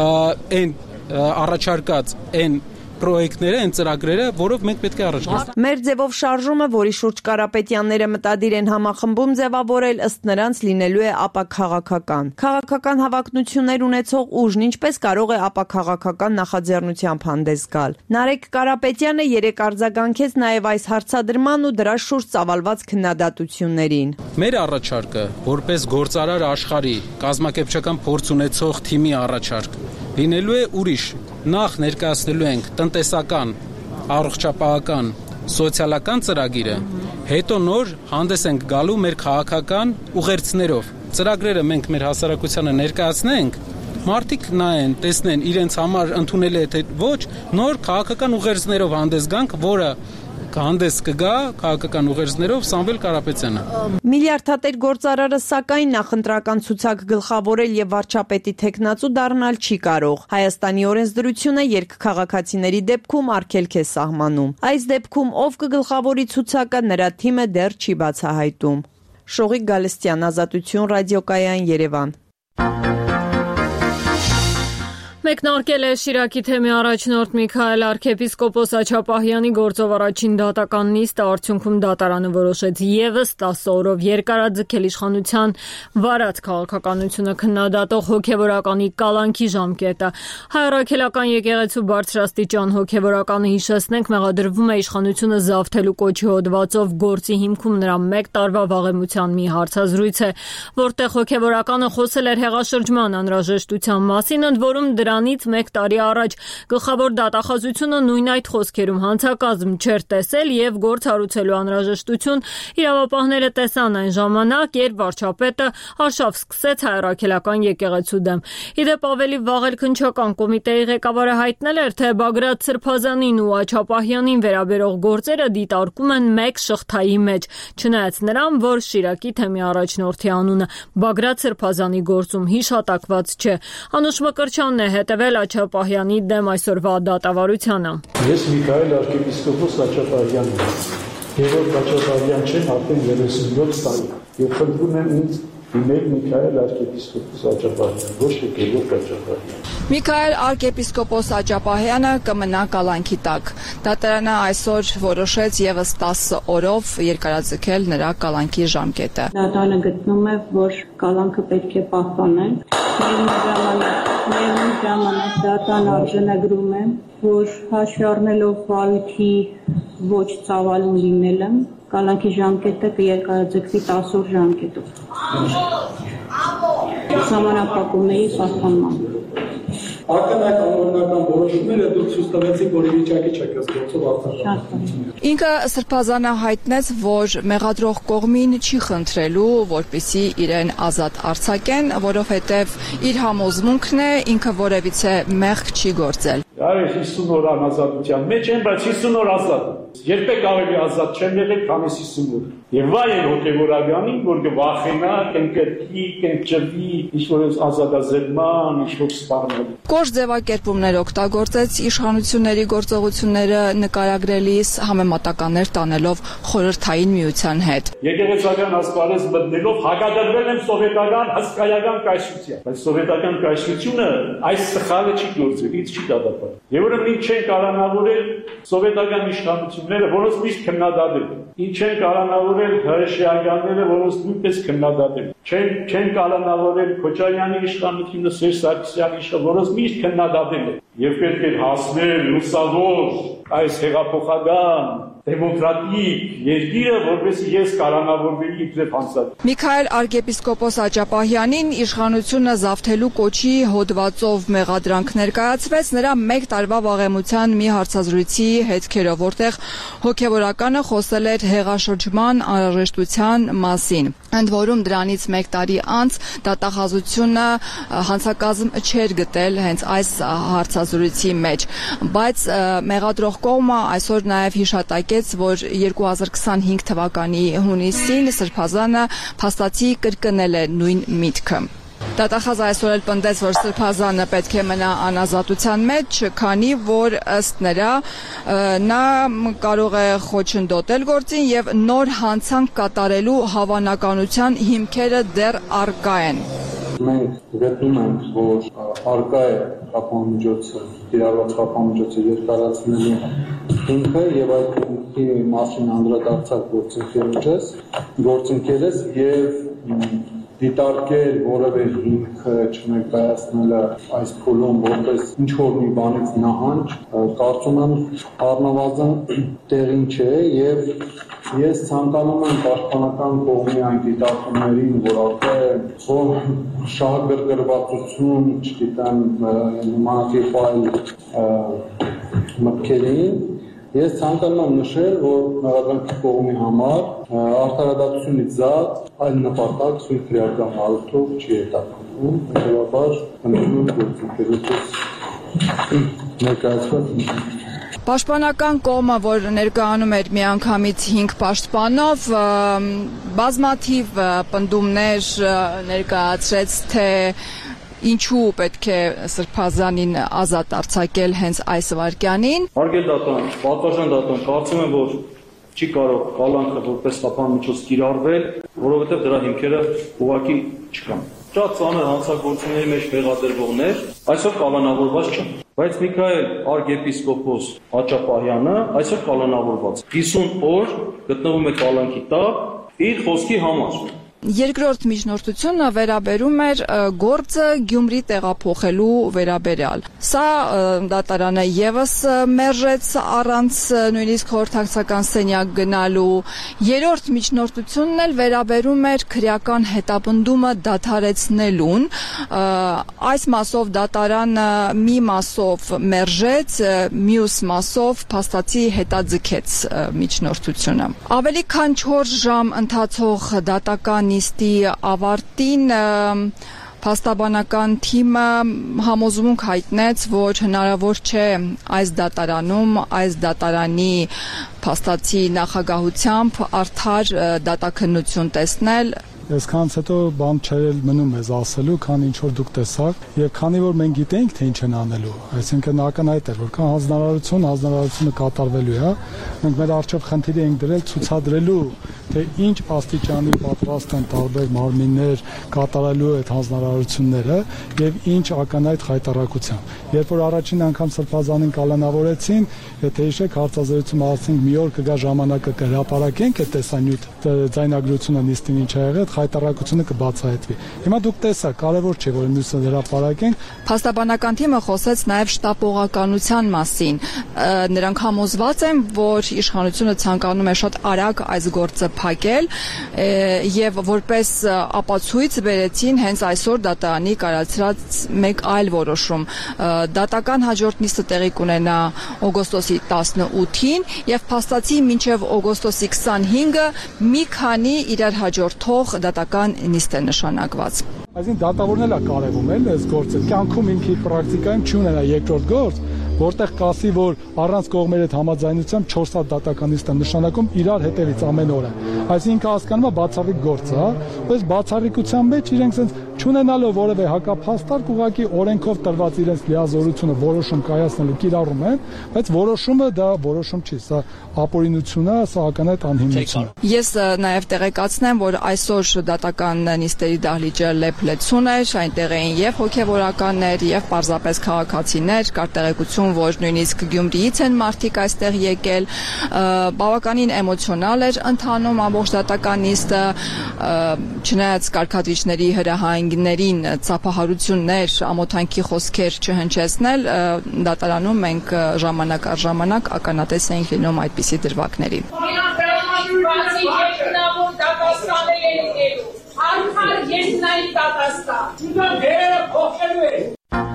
այն առաջարկած այն պրոյեկտները, այն ծրագրերը, որով մենք պետք է առաջ գնանք։ Մեր ձևով շարժումը, որի շուրջ Կարապետյանները մտադիր են համախմբում ձևավորել, ըստ նրանց լինելու է ապաքաղաքական։ Քաղաքական հավակնություններ ունեցող ուժն ինչպես կարող է ապաքաղաքական նախաձեռնությամբ հանդես գալ։ Նարեկ Կարապետյանը 3 արձագանքեց նաև այս հարցադրման ու դրա շուրջ ծավալված քննադատություններին։ Մեր առաջարկը, որպես գործարար աշխարհի կազմակերպչական փորձ ունեցող թիմի առաջարկ, լինելու է ուրիշ։ Նախ ներկայացնելու ենք տնտեսական, առողջապահական, սոցիալական ծրագիրը, հետո նոր հանդես ենք գալու մեր քաղաքական ուղերձներով։ Ծրագրերը մենք մեր հասարակությանը ներկայացնենք, մարդիկ նայեն, տեսնեն իրենց համար ընդունել է թե ոչ, նոր քաղաքական ուղերձներով հանդես գանք, որը հանդես կգա քաղաքական ուղերձներով Սամվել Կարապետյանը։ Միլիարդատեր գործարարը սակայն նախընտրական ցուցակ գլխավորել եւ վարչապետի թեկնածու դառնալ չի կարող։ Հայաստանի օրենսդրությունը երկքաղաքացիների դեպքում արգելք է սահմանում։ Այս դեպքում ով կգլխավորի ցուցակը, նրա թիմը դեռ չի բացահայտում։ Շողիկ Գալստյան, Ազատություն, ռադիոկայան, Երևան։ Մեկնարկել է Շիրակի թեմի առաջնորդ Միքայել arczepiskopos Աչապահյանի գործով առաջին դատական նիստը, արդյունքում դատարանը որոշեց եւս 10 օրով երկարաձգել իշխանության վարած քաղաքականությունը քննադատող հոգեվորականի կալանքի ժամկետը։ Հայ-առաքելական եկեղեցու բարձրաստիճան հոգեվորականը, հիշեցնենք, մեղադրվում է իշխանությունը զավթելու կոչի հոդվածով, գործի հիմքում նրա 1 տարվա վաղեմության մի հարցազրույց է, որտեղ հոգեվորականը խոսել էր հեղաշրջման անհրաժեշտության մասին, ընդ որում դրանից 1 տարի առաջ գլխավոր դատախազությունը նույն այդ խոսքերում հանցակազմ չէր տեսել եւ գործ հարուցելու անհրաժեշտություն իրավապահները տեսան այն ժամանակ, երբ վարչապետը արշավ սկսեց հայ-առաքելական եկեղեցու դեմ։ Իդեպ ավելի վաղ էլ քննչական կոմիտեի ղեկավարը հայտնել էր, թե Բագրատ Սրբազանին ու Աչապահյանին վերաբերող գործերը դիտարկում են մեկ շղթայի մեջ, չնայած նրան, որ Շիրակի թեմի առաջնորդի անունը Բագրատ Սրբազանի գործում հիշատակված չէ։ Անուշ Մկրտչյանն է հետևել Աչապահյանի դեմ այսօրվա դատավարությանը։ Ես Միքայել arczepiskopos Աչապահյանն եմ։ Երբ Աչապահյան չեն, արդեն 37 տարի։ Եվ խնդրում եմ ինձ դիմել Միքայել arczepiskopos Աչապահյան, ոչ թե Գևորգ Աչապահյան։ Միքայել arczepiskopos Աչապահյանը կմնա կալանքի տակ։ Դատարանը այսօր որոշեց եւս 10 օրով երկարաձգել նրա կալանքի ժամկետը։ Դատարանը գտնում է, որ կալանքը պետք է պահպանել։ Միևնույն ժամանակ դատարանը արժանագրում է, որ հաշվի առնելով վարույթի ոչ ծավալուն լինելը, կալանքի ժամկետը կերկարաձգվի 10 օր ժամկետով։ Ժամանակապակումների պահպանման։ Ակնհայտ անօրինական որոշումները դուք ցույց տվեցիք, որ վիճակի չեք գործով արտադրության։ Ինքը Սրբազանը հայտնեց, որ մեղադրող կողմին չի խնդրելու, որպեսզի իրեն ազատ արձակեն, որովհետև իր համոզմունքն է, ինքը որևիցե մեղք չի գործել։ Արի 50 օր անազատության մեջ են, բայց 50 օր ազատ։ Երբեք ավելի ազատ չեմ եղել, քան 50 օր։ Եվ վայ են հոգևորականին, որ կվախենա, կընկերքի, կընկճվի, ինչ-որ ազատազրկման, ինչ-որ սպառնալի։ Կոշտ ձևակերպումներ օգտագործեց իշխանությունների գործողությունները նկարագրելիս, համեմատականներ տանելով Խորհրդային Միության հետ։ Եկեղեցական ասպարեզ մտնելով հակադրվել եմ սովետական հսկայական կայսրության, բայց սովետական կայսրությունը այս սխալը չի գործել, ինչ չի դատապարտել։ Եվ ուրեմն ինչ չեն կարանավորել սովետական իշխանությունները, որոնց միշտ քննադատել։ Ինչ չեն կարանավորել հրեշեականները, որոնց նույնպես քննադատել։ Չեն կարանավորել Քոչարյանի իշխանությունը, Սերժ Սարգսյանի իշխանությունը, որոնց միշտ քննադատել է։ Եվ պետք է հասնել լուսավոր այս հեղափոխական դեմոկրատիկ երկիրը, որպեսզի ես կարանավորվեի իբրև հանցած։ Միքայել arczepiskopos Աճապահյանին իշխանությունը զավթելու կոչի հոդվածով մեղադրանք ներկայացվեց նրա 1 տարվա վաղեմության մի հարցազրույցի հետքերով, որտեղ հոգևորականը խոսել էր հեղաշրջման անհրաժեշտության մասին։ Ընդ որում դրանից 1 տարի անց դատախազությունը հանցակազմ չէր գտել հենց այս հարցազրույցի մեջ, բայց մեղադրող կողմը այսօր նաև հիշատակեց, որ 2025 թվականի հունիսին Սրբազանը փաստացի կրկնել է նույն միտքը։ Դատախազը այսօր էլ պնդեց, որ Սրբազանը պետք է մնա անազատության մեջ, քանի որ ըստ նրա նա կարող է խոչընդոտել գործին եւ նոր հանցանք կատարելու հավանականության հիմքերը դեռ առկա են։ Մենք գտնում ենք, որ առկա է խափամիջոցը, կիրառված խափամիջոցը երկարացնելու հիմքը եւ այդ հիմքի մասին անդրադարձած գործընկերս եւ դիտարկել որևէ հիմք չներկայացնելը այս փուլում որպես ինչ-որ մի բանից նահանջ, կարծում եմ առնվազն տեղին չէ եւ ես ցանկանում եմ պաշտպանական կողմի այն դիտարկումներին, որ առկա է շահագրգռվածություն, չգիտեմ, նմանատիպ այլ մտքերին, ես ցանկանում եմ նշել, որ մեղադրանքի կողմի համար արդարադատությունից զատ այլ նպատակ սույն քրեական հարթով չի հետապնդվում, հետևաբար ընդունում գործընկերությունից ներկայացված։ Պաշտպանական կողմը, որ ներկայանում էր միանգամից 5 պաշտպանով, բազմաթիվ պնդումներ ներկայացրեց, թե ինչու պետք է Սրբազանին ազատ արձակել հենց այս վայրկյանին։ Հարգելի դատան, պատվարժան դատան, կարծում եմ, որ չի կարող կալանքը որպես խափամիջոց կիրառվել, որովհետև դրա հիմքերը ուղղակի չկան։ Շատ ծանր հանցագործությունների մեջ մեղադրվողներ այսօր կալանավորված չեն, բայց Միքայել arczepiskopos Աճապահյանը այսօր կալանավորված 50 օր գտնվում է կալանքի տակ իր խոսքի համար։ Երկրորդ միջնորդությունը վերաբերում էր գործը Գյումրի տեղափոխելու վերաբերյալ։ Սա դատարանը եւս մերժեց առանց նույնիսկ խորհրդակցական սենյակ գնալու։ Երրորդ միջնորդությունն էլ վերաբերում էր քրեական հետապնդումը դադարեցնելուն։ Այս մասով դատարանը մի մասով մերժեց, մյուս մասով փաստացի հետաձգեց միջնորդությունը։ Ավելի քան 4 ժամ ընթացող դատական նիստի ավարտին փաստաբանական թիմը համոզմունք հայտնեց, որ հնարավոր չէ այս դատարանում, այս դատարանի փաստացի նախագահությամբ արդար դատաքննություն տեսնել։ Այսքանից հետո բան չէր մնում մեզ ասելու, քան ինչ որ դուք տեսաք, եւ քանի որ մենք գիտենք թե ինչ են անելու, այսինքն ակնհայտ էր, որ կան հանձնարարությունը կատարվելու է, մենք մեր արժեվ խնդիր ենք դրել ցուցադրելու, թե ինչ աստիճանի պատրաստ են տարբեր մարմիններ կատարելու այդ հանձնարարությունները եւ ինչ ակնհայտ խայտարակությամբ։ Երբ որ առաջին անգամ Սրբազանին կալանավորեցին, եթե հիշեք, հարցազրույցում ասացինք մի օր կգա ժամանակը կհրապարակենք այդ տեսանյութ ձայնագրությունը նիստին ինչ ա եղել, խայտարակությունը կբացահայտվի։ Հիմա դուք տեսա, կարևոր չէ, որ մյուսը հրապարակենք։ Փաստաբանական թիմը խոսեց նաև շտապողականության մասին։ Նրանք համոզված են, որ իշխանությունը ցանկանում է շատ արագ այս գործը փակել եւ որպես ապացույց բերեցին հենց այսօր դատարանի կայացրած մեկ այլ որոշում։ Դատական հաջորդ նիստը տեղի կունենա օգոստոսի 18-ին եւ փաստացի մինչեւ օգոստոսի 25-ը մի քանի իրար հաջորդող դատական նիստ է նշանակված։ Այսինքն դատավորն էլ է կարևում էլ այս գործը։ Կյանքում ինքի պրակտիկայում չունենա երկրորդ գործ, որտեղ կասի, որ առանց կողմերի հետ համաձայնությամբ 4 հատ դատական նիստ են նշանակում իրար հետևից ամեն օրը։ Այսինքն հասկանում է բացառիկ գործ է, հա։ Այս բացառիկության մեջ իրենք sense չունենալով որևէ հակափաստարկ ուղղակի օրենքով տրված իրենց լիազորությունը որոշում կայացնելու կիրառում են, բայց որոշումը դա որոշում չի, սա ապօրինություն է, սա ակնհայտ անհիմնություն է։ Ես նաև տեղեկացնեմ, որ այսօր դատական նիստերի դահլիճը լեփլեցուն էր, այնտեղ էին եւ հոգեվորականներ, եւ պարզապես քաղաքացիներ, կար տեղեկություն, որ նույնիսկ Գյումրիից են մարդիկ այստեղ եկել, բավականին էմոցիոնալ էր ընթանում ամբողջ դատական նիստը, չնայած կարգադրիչների հրահանգներին ծափահարություններ, ամոթանքի խոսքեր չհնչեցնել, դատարանում մենք ժամանակ առ ժամանակ ականատես էինք լինում այդպիսի դրվագների։ Արդար երկնային տատաստան,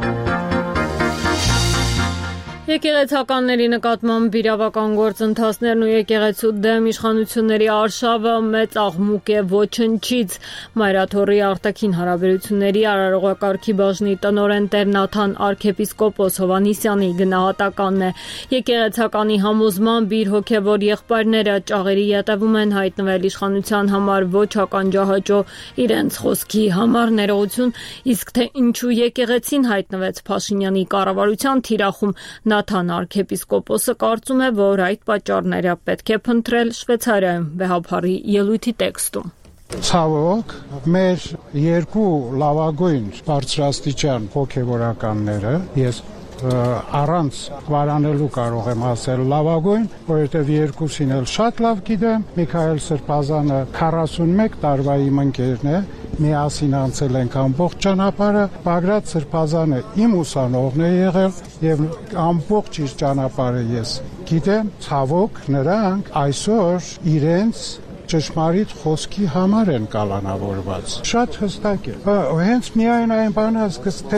Եկեղեցականների նկատմամբ իրավական գործընթացներն ու եկեղեցու դեմ իշխանությունների արշավը մեծ աղմուկ է ոչնչից։ Մայրաթորի արտաքին հարաբերությունների արարողակարգի բաժնի տնօրեն Տեր Նաթան arczepiskopos Հովանիսյանի գնահատականն է։ Եկեղեցականի համոզմամբ իր հոգևոր եղբայրները ճաղերի ետևում են հայտնվել իշխանության համար ոչ ականջահաճո իրենց խոսքի համար ներողություն, իսկ թե ինչու եկեղեցին հայտնվեց Փաշինյանի կառավարության թիրախում Նաթան arczepiskopos-ը կարծում է, որ այդ պատճառները պետք է փնտրել Շվեյցարիայում վեհափառի ելույթի տեքստում։ Ցավոք, մեր երկու լավագույն բարձրաստիճան հոգևորականները, ես առանց վարանելու կարող եմ ասել լավագույն, որովհետև երկուսին էլ շատ լավ գիտեմ, Միքայել Սրբազանը 41 տարվա իմ ընկերն է, միասին անցել ենք ամբողջ ճանապարհը, Բագրատ Սրբազանը իմ ուսանողն է եղել եւ ամբողջ իր ճանապարհը ես գիտեմ, ցավոք նրանք այսօր իրենց ճշմարիտ խոսքի համար են կալանավորված։ Շատ հստակ է։ Հենց միայն այն բանը թե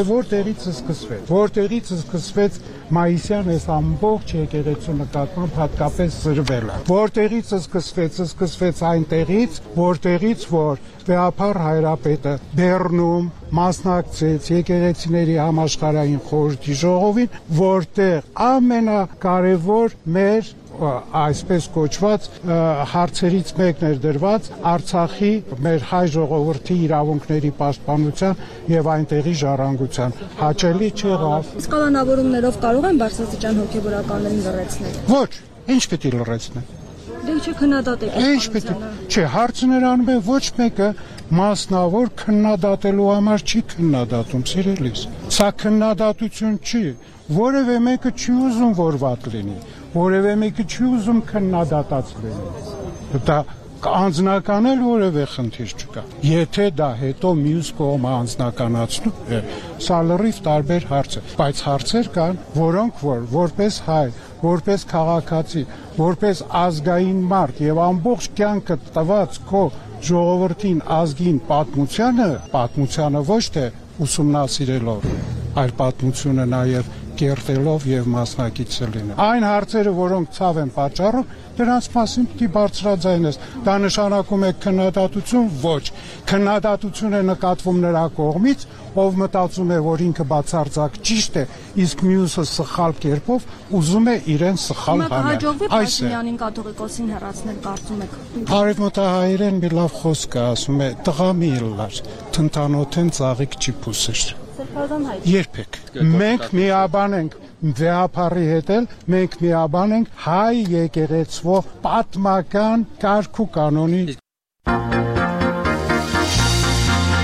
որտեղից սկսվեց մայիսյան այս ամբողջ եկեղեցու նկատմամբ հատկապես սրվելը։ Որտեղից սկսվեց այնտեղից, որտեղից որ վեհափառ հայրապետը Բեռնում մասնակցեց եկեղեցիների համաշխարհային խորհրդի ժողովին, որտեղ ամենակարևոր մեր այսպես կոչված հարցերից մեկն էր դրված Արցախի մեր հայ ժողովրդի իրավունքների պաշտպանության եւ այնտեղի ժառանգության։ Հաճելի չեղավ։ Իսկ կալանավորումներով կարող են բարձրաստիճան հոգեվորականներին լրացնել։ Ոչ, ինչ պետք է լրացնել։ Դե չէ քննադատեք։ Ինչ պետք է։ Չէ, հարցներ անում է ոչ մեկը մասնավոր քննադատելու համար չի քննադատում, սիրելիս։ Սա քննադատություն չի։ Որևէ մեկը չի ուզում որ վատ լինի։ Որևէ մեկը չի ուզում քննադատած լինի։ Դա անձնականել որևէ խնդիր չկա։ Եթե դա հետո մյուս կողմը անձնականացնում է, սա լրիվ տարբեր հարց է, բայց հարցեր կան, որոնք որպես հայ, որպես քաղաքացի, որպես ազգային մարդ եւ ամբողջ կյանքը տված քո ժողովրդին ազգին պատմությանը ոչ թե ուսումնասիրելով, այլ պատմությունը նաեւ կերտելով եւ մասնակից լինել։ Այն հարցերը, որոնք ցավ են պատճառում, դրանց մասին պիտի բարձրաձայնես։ Դա նշանակում է քննադատություն, ոչ։ Քննադատություն է նկատվում նրա կողմից, ով մտածում է, որ ինքը բացարձակ ճիշտ է, իսկ մյուսը սխալ կերպով ուզում է իրեն սխալ հանել։ Այս է։ Փաշինյանին կաթողիկոսին հեռացնել, կարծում եք։ Արևմտահայերեն մի լավ խոսք է, ասում է՝ տղա մի ելլար, թնթանոթեն ծաղիկ չի փուսեր։ Երբեք։ Մենք միաբան ենք վեհափառի հետ էլ, մենք միաբան ենք հայ եկեղեցու պատմական կարգ ու կանոնի։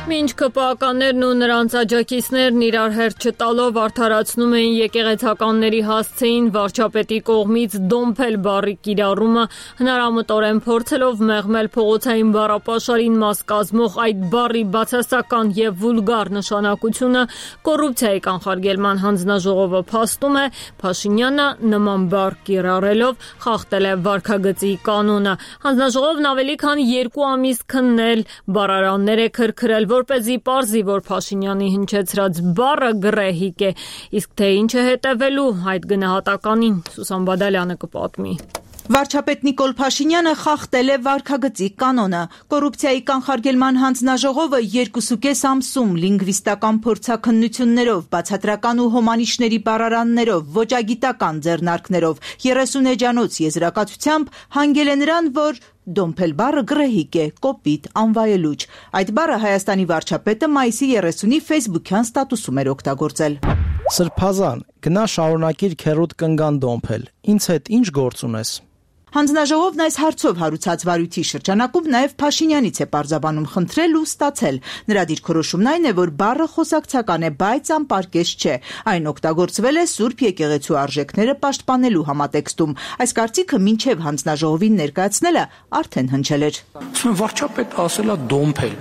Մինչ ԿՊԱ-ականներն ու նրանց աջակիցներն իրար հերթ չտալով արդարացնում էին եկեղեցականների հասցեին վարչապետի կողմից դոմփել բառի կիրառումը, հնարամտորեն փորձելով մեղմել փողոցային բառապաշարին մաս կազմող այդ բառի բացասական եւ վուլգար նշանակությունը, կոռուպցիայի կանխարգելման հանձնաժողովը փաստում է, Փաշինյանը նման բառ կիրառելով խախտել է վարքագծի կանոնը։ Հանձնաժողովն ավելի քան 2 ամիս քննել, բառարաններ է քրքրել, որպեսզի պարզի, որ Փաշինյանի հնչեցրած բառը գրեհիկ է, իսկ թե ինչ է հետևելու այդ գնահատականին Սուսան Բադալյանը կպատմի։ Վարչապետ Նիկոլ Փաշինյանը խախտել է վարքագծի կանոնը։ Կոռուպցիայի կանխարգելման հանձնաժողովը 2.5 ամսում լինգվիստական փորձաքննություններով, բացատրական ու հոմանիշների բառարաններով, ոճագիտական ձեռնարկներով, 30 էջանոց եզրակացությամբ հանգել է նրան, որ դոմփել բառը գրեհիկ է, կոպիտ, անվայելուչ։ Այդ բառը Հայաստանի վարչապետը մայիսի 30-ի ֆեյսբուքյան ստատուսում էր օգտագործել։ Սրբազան, գնա շարունակիր քերոտ կնգան դոմփել։ Ինձ հետ ինչ գործ ունես։ Հանձնաժողովն այս հարցով հարուցած վարույթի շրջանակում նաև Փաշինյանից է պարզաբանում խնդրել ու ստացել։ Նրա դիրքորոշումն այն է, որ բառը խոսակցական է, բայց անպարկեշտ չէ։ Այն օգտագործվել է Սուրբ եկեղեցու արժեքները պաշտպանելու համատեքստում։ Այս կարծիքը մինչև հանձնաժողովին ներկայացնելը արդեն հնչել էր։ Վարչապետը ասել է դոմփել։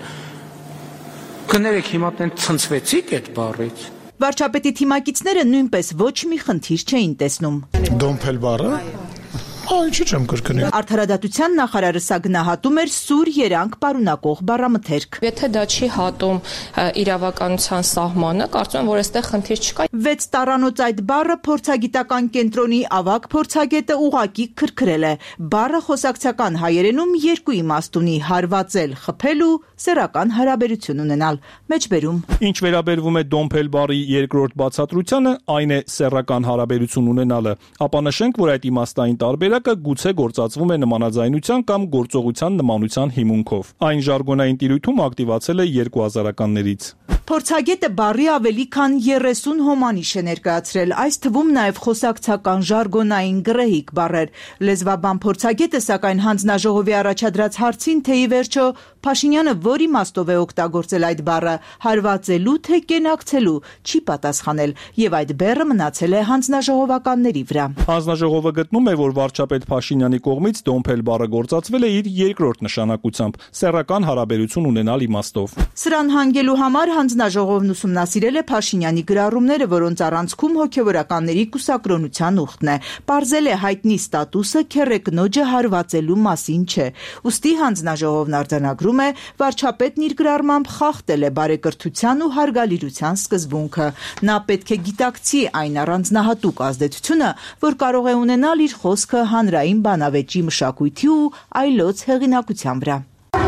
Կներեք, հիմա տեն ցնցվեցիք այդ բառից։ Վարչապետի թիմակիցները նույնպես ոչ մի խնդիր չէին տեսնում։ Դոմփել բառը Ինչի՞ չեմ կրկնի։ Արդարադատության նախարարը սա գնահատում էր սուր երանգ պարունակող բառամթերք։ Եթե դա չի հատում իրավականության սահմանը, կարծում եմ, որ այստեղ խնդիր չկա։ 6 տառանոց այդ բառը փորձագիտական կենտրոնի ավագ փորձագետը ուղակի քրքրել է։ Բառը խոսակցական հայերենում 2 իմաստ ունի՝ հարվածել, խփել ու սեռական հարաբերություն ունենալ։ Մեջբերում։ Ինչ վերաբերվում է դոմփել բառի երկրորդ բացատրությանը, այն է սեռական հարաբերություն ունենալը, ապա նշենք, որ այդ իմաստային տարբերակը գուցե գործածվում է նմանաձայնության կամ գործողության նմանության հիմունքով։ Այն ժարգոնային տիրույթում ակտիվացել է 2000-ականներից։ Փորձագետը բառի ավելի քան 30 հոմանիշ է ներկայացրել, այս թվում նաև խոսակցական ժարգոնային գրեհիկ բառեր։ Լեզվաբան փորձագետը սակայն հանձնաժողովի առաջադրած հարցին, թե ի վերջո Փաշինյանը որ իմաստով է օգտագործել այդ բառը, հարվածելու թե կենակցելու, չի պատասխանել, եւ այդ բեռը մնացել է հանձնաժողովականների վրա։ Հանձնաժողովը գտնում է, որ վարչապետ Փաշինյանի կողմից դոմփել բառը գործածվել է իր երկրորդ նշանակությամբ՝ սեռական հարաբերություն ունենալ իմաստով։ Սրան հանգելու համար հանձնաժողովն ուսումնասիրել է Փաշինյանի գրառումները, որոնց առանցքում հոգևորականների կուսակրոնության ուխտն է։ Պարզել է հայտնի ստատուսը քերեկնոջը հարվածելու մասին չէ։ Ուստի հանձնաժողովն արձանագրում է, վարչապետն իր գրառմամբ խախտել է բարեկրթության ու հարգալիրության սկզբունքը։ Նա պետք է գիտակցի այն առանձնահատուկ ազդեցությունը, որ կարող է ունենալ իր խոսքը հանրային բանավեճի մշակույթի ու այլոց հեղինակության վրա։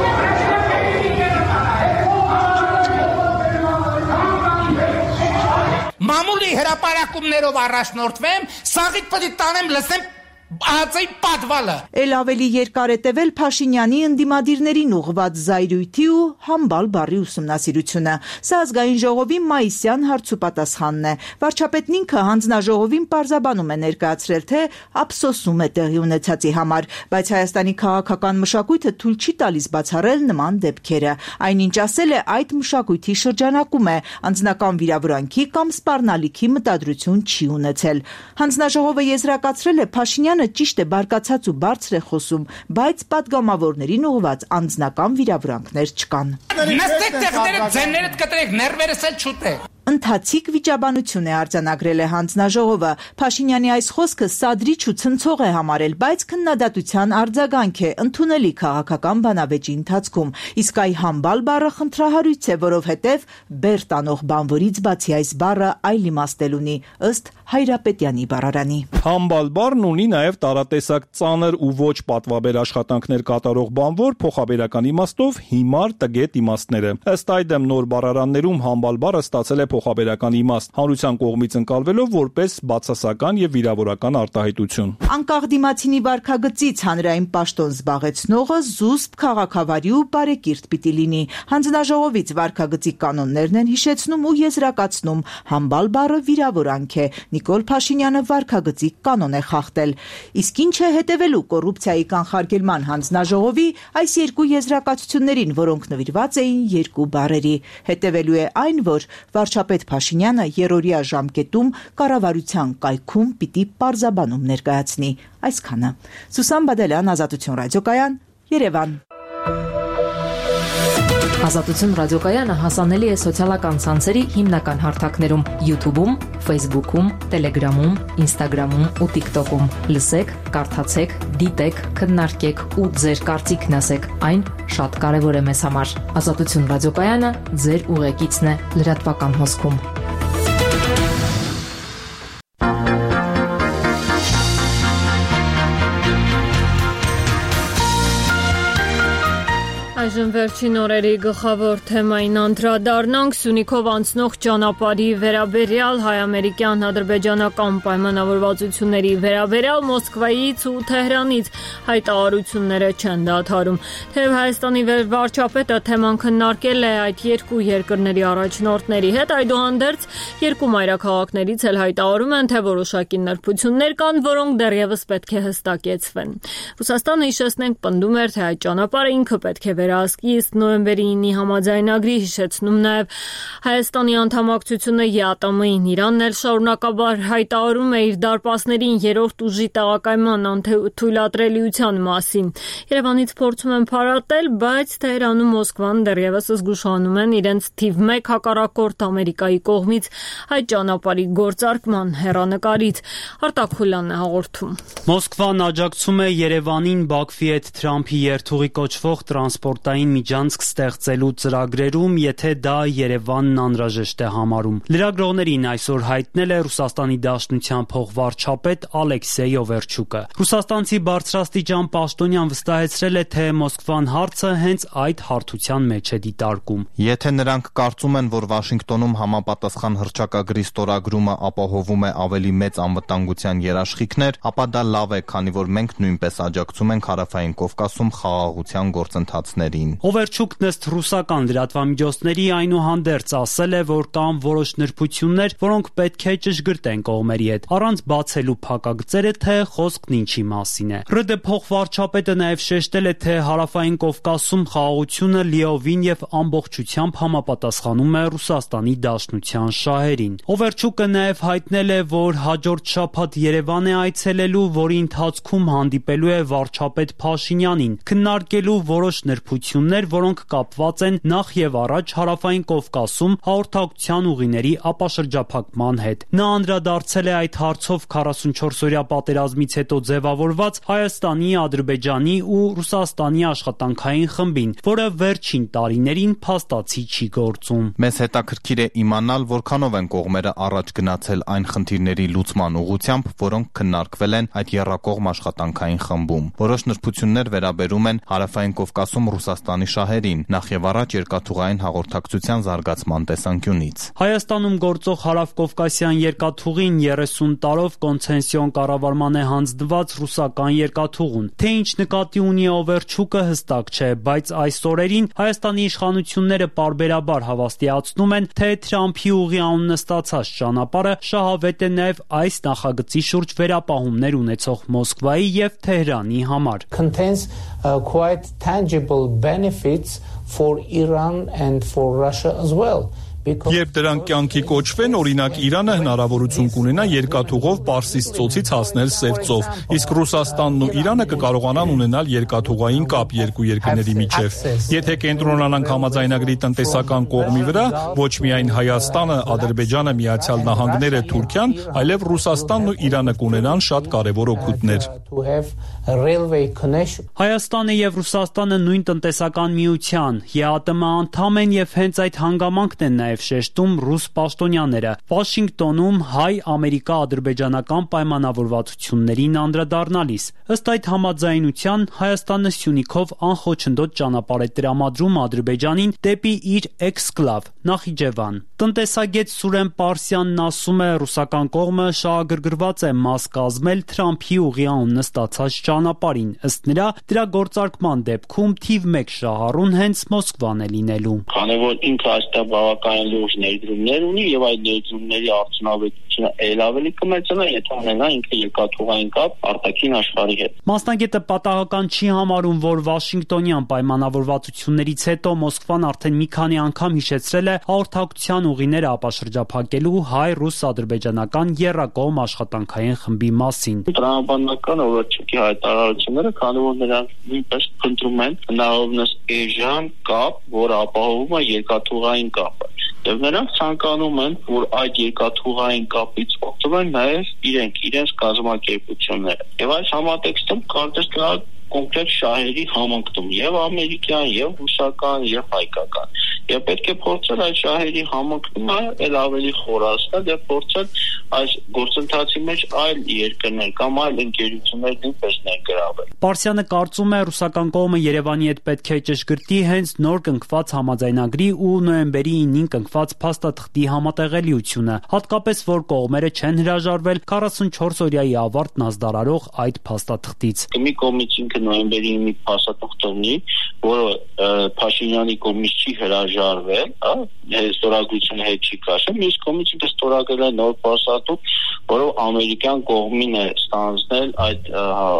Մամուլի հրապարակումներով առաջնորդվեմ, սաղիթ պետք տանեմ լսեմ ածի պատվալը։ Էլ ավելի երկար է տևել Փաշինյանի ընդդիմադիրներին ուղղված զայրույթի ու համբալ բառի ուսումնասիրությունը։ Սա ազգային ժողովի մայիսյան հարցուպատասխանն է։ Վարչապետն ինքը հանձնաժողովին պարզաբանում է ներկայացրել, թե ափսոսում է տեղի ունեցածի համար, բայց Հայաստանի քաղաքական մշակույթը թույլ չի տալիս բացառել նման դեպքերը։ Այնինչ ասել է, այդ մշակույթի շրջանակում է, անձնական վիրավորանքի կամ սպառնալիքի մտադրություն չի ունեցել։ Հանձնաժողովը եզրակացրել է, Փաշինյանը ճիշտ է, բարկացած ու բարձր է խոսում, բայց պատգամավորներին ուղղված անձնական վիրավորանքներ չկան։ Նստեք տեղները, ձեններդ կտրեք, ներվերս էլ չուտեք։ Ընթացիկ վիճաբանություն է արձանագրել է հանձնաժողովը։ Փաշինյանի այս խոսքը սադրիչ ու ցնցող է համարել, բայց քննադատության արձագանք է ընդունելի քաղաքական բանավեճի ընթացքում։ Իսկ այ համբալ բառը խնդրահարույց է, որովհետև բեր տանող բանվորից բացի այս բառը այլ իմաստել ունի, ըստ Հայրապետյանի բառարանի։ Համբալ բառն ունի նաև տարատեսակ ծանր ու ոչ պատվաբեր աշխատանքներ կատարող բանվոր փոխաբերական իմաստով հիմար տգետ իմաստները։ Ըստ այդմ նոր բառարաններում համբալ բառը ստացել է փոխաբերական իմաստ, հանրության կողմից ընկալվելով որպես բացասական եւ վիրավորական արտահայտություն։ Անկախ դիմացինի վարքագծից հանրային պաշտոն զբաղեցնողը զուսպ քաղաքավարի ու բարեկիրթ պիտի լինի։ Հանձնաժողովից վարքագծի կանոններն են հիշեցնում ու եզրակացնում, համբալ բառը վիրավորանք է։ Նիկոլ Փաշինյանը վարքագծի կանոն է խախտել։ Իսկ ինչ է հետևելու կոռուպցիայի կանխարգելման հանձնաժողովի այս երկու եզրակացություններին, որոնք նվիրված էին երկու բառերի։ Հետևելու է այն, որ վարչապետ Փաշինյանը երրորդյա ժամկետում կառավարության կայքում պիտի պարզաբանում ներկայացնի։ Այսքանը։ Սուսան Բադելյան, Ազատություն ռադիոկայան, Երևան։ Ազատություն ռադիոկայանը հասանելի է սոցիալական ցանցերի հիմնական հարթակներում՝ YouTube-ում, Facebook-ում, Telegram-ում, Instagram-ում ու TikTok-ում։ Լսեք, կարդացեք, դիտեք, քննարկեք ու ձեր կարծիքն ասեք։ Այն շատ կարևոր է մեզ համար։ Ազատություն ռադիոկայանը ձեր ուղեկիցն է լրատվական հոսքում։ Այժմ վերջին օրերի գլխավոր թեմային անդրադառնանք Սյունիքով անցնող ճանապարհի վերաբերյալ հայ-ամերիկյան ադրբեջանական պայմանավորվածությունների վերաբերյալ Մոսկվայից ու Թեհրանից հայտարարությունները չեն դադարում։ Թեև Հայաստանի վարչապետը թեման քննարկել է այդ երկու երկրների առաջնորդների հետ, այդուհանդերձ երկու մայրաքաղաքներից էլ հայտարարում են, թե որոշակի նրբություններ կան, որոնք դեռևս պետք է հստակեցվեն։ Ռուսաստանը, հիշեցնենք, պնդում էր, թե այդ ճանապարհը ինքը պետք է վերահսկի, իսկ նոյեմբերի 9-ի համաձայնագրի հիշեցնում նաև Հայաստանի անդամակցությունը ԵԱՏՄ-ին։ Իրանն էլ շարունակաբար հայտարարում է իր դարպասներին երրորդ ուժի տեղակայման անթույլատրելիության մասին։ Երևանից փորձում են փարատել, բայց Թեհրանն ու Մոսկվան դեռևս զգուշանում են իրենց թիվ 1 հակառակորդ Ամերիկայի կողմից այդ ճանապարհի գործարկման հեռանկարից։ Արտակ Խուլյանն է հաղորդում։ Մոսկվան աջակցում է Երևանին Բաքվի հետ Թրամփի երթուղի կոչվող տրանսպորտային միջանցք ստեղծելու ծրագրերում, եթե դա Երևանն անհրաժեշտ է համարում։ Լրագրողներին այսօր հայտնել է Ռուսաստանի Դաշնության փոխվարչապետ Ալեքսեյ Օվերչուկը։ Ռուսաստանցի բարձրաստիճան պաշտոնյան վստահեցրել է, թե Մոսկվան հարցը հենց այդ հարթության մեջ է դիտարկում։ Եթե նրանք կարծում են, որ Վաշինգտոնում համապատասխան հռչակագրի ստորագրումը ապահովում է ավելի մեծ անվտանգության երաշխիքներ, ապա դա լավ է, քանի որ մենք նույնպես աջակցում ենք Հարավային Կովկասում խաղաղության գործընթացներին։ Օվերչուկն ըստ ռուսական լրատվամիջոցների այնուհանդերձ ասել է, որ կան որոշ նրբություններ, որոնք պետք է ճշգրտեն կողմերի հետ, առանց բացելու փակագծերը, թե խոսքն ինչի մասին է։ ՌԴ փոխվարչապետը նաև շեշտել է, թե Հարավային Կովկասում խաղաղությունը լիովին եւ ամբողջությամբ համապատասխանում է Ռուսաստանի Դաշնության շահերին։ Օվերչուկը նաև հայտնել է, որ հաջորդ շաբաթ Երևան է այցելելու, որի ընթացքում հանդիպելու է վարչապետ Փաշինյանին, քննարկելու որոշ նրբություններ, որոնք կապված են նախ եւ առաջ Հարավային Կովկասում հաղորդակցության ուղիների ապաշրջափակման հետ։ Նա անդրադարձել է այդ հարցով 44-օրյա պատերազմից հետո ձևավորված Հայաստանի, Ադրբեջանի ու Ռուսաստանի աշխատանքային խմբին, որը վերջին տարիներին փաստացի չի գործում։ Մեզ հետաքրքիր է իմանալ, որքանով են կողմերը առաջ գնացել այն խնդիրների լուծման ուղղությամբ, որոնք քննարկվել են այդ եռակողմ աշխատանքային խմբում։ Որոշ նրբություններ վերաբերում են Հարավային Կովկասում Ռուսաստանի շահերին, նախ եւ առաջ երկաթուղային հաղորդակցության զարգացման տեսանկյունից։ Հայաստանում գործող Հարավկովկասյան երկաթուղին 30 տարով կոնցեսիոն կառավարման է հանձնված ռուսական երկաթուղուն։ Թե ինչ նկատի ունի Օվերչուկը հստակ չէ, բայց այս օրերին Հայաստանի իշխանությունները պարբերաբար հավաստիացնում են, թե Թրամփի ուղի անունստացած ճանապարհը շահավետ է նաև այս նախագծի շուրջ վերապահումներ ունեցող Մոսկվայի եւ Թեհրանի համար։ Contains quite tangible benefits for Iran and for Russia as well. Երբ դրանք կյանքի կոչվեն, օրինակ Իրանը հնարավորություն կունենա երկաթուղով Պարսից ծոցից հասնել Սև ծով, իսկ Ռուսաստանն ու Իրանը կկարողանան ունենալ երկաթուղային կապ երկու երկրների միջև։ Եթե կենտրոնանանք համաձայնագրի տնտեսական կողմի վրա, ոչ միայն Հայաստանը, Ադրբեջանը, Միացյալ Նահանգները, Թուրքիան, այլև Ռուսաստանն ու Իրանը կունենան շատ կարևոր օգուտներ։ Հայաստանը եւ Ռուսաստանը նույն տնտեսական միության, ԵԱՏՄ անդամ են եւ հենց այդ հանգամանքն են նաև շեշտում ռուս պաշտոնյաները։ Վաշինգտոնում հայ-ամերիկա-ադրբեջանական պայմանավորվածություններին անդրադառնալիս ըստ այդ համաձայնության Հայաստանը Սյունիքով անխոչնդոտ ճանապարհ է տրամադրում Ադրբեջանին դեպի իր էքսկլավ Նախիջևան։ Տնտեսագետ Սուրեն Պարսյանն ասում է, ռուսական կողմը շահագրգռված է մաս կազմել Թրամփի ուղիանուն նստացած ճանապարհին։ Ըստ նրա, դրա գործարկման դեպքում թիվ 1 շահառուն հենց Մոսկվան է լինելու։ Քանի որ ինքը այստեղ բավականին լուրջ ներդրումներ ունի եւ այդ ներդրումների արդյունավետությունը ել ավելի կմեծանա, եթե ունենա ինքը երկաթուղային կապ արտաքին աշխարհի հետ։ Մասնագետը պատահական չի համարում, որ Վաշինգտոնյան պայմանավորվածություններից հետո Մոսկվան արդեն մի քանի անգամ հիշեցրել է հաղորդակցության ուղիները ապաշրջափակելու հայ-ռուս-ադրբեջանական եռակողմ աշխատանքային խմբի մասին։ Տրամաբանական օրենքի հայտարարությունները, քանի որ նրանք նույնպես փնտրում են հնարավորինս էժան կապ, որ ապահովում է երկաթուղային կապը։ Եվ նրանք ցանկանում են, որ այդ երկաթուղային կապից օգտվեն նաև իրենց կազմակերպությունները։ Եվ այս համատեքստում կարծես թե կոնկրետ շահերի համընկնում եւ ամերիկյան, եւ ռուսական, եւ հայկական։ Եվ պետք է փորձել այդ շահերի համընկնումը ել ավելի խորացնել եւ փորձել այս գործընթացի մեջ այլ երկրներ կամ այլ ընկերություններ նույնպես ներգրավել։ Պարսյանը կարծում է, ռուսական կողմը Երևանի հետ պետք է ճշգրտի հենց նոր կնքված համաձայնագրի ու նոյեմբերի 9-ին կնքված փաստաթղթի համատեղելիությունը, հատկապես որ կողմերը չեն հրաժարվել 44 օրյայի ավարտն ազդարարող այդ փաստաթղթից։ Մի կողմից նոյեմբերի 9-ի փաստաթղթ ունի, որը Փաշինյանի կողմից չի հրաժարվել, ստորագրությունը հետ չի քաշել, մյուս կողմից ինքը ստորագրել է նոր փաստաթուղթ, որով ամերիկյան կողմին է ստանձնել այդ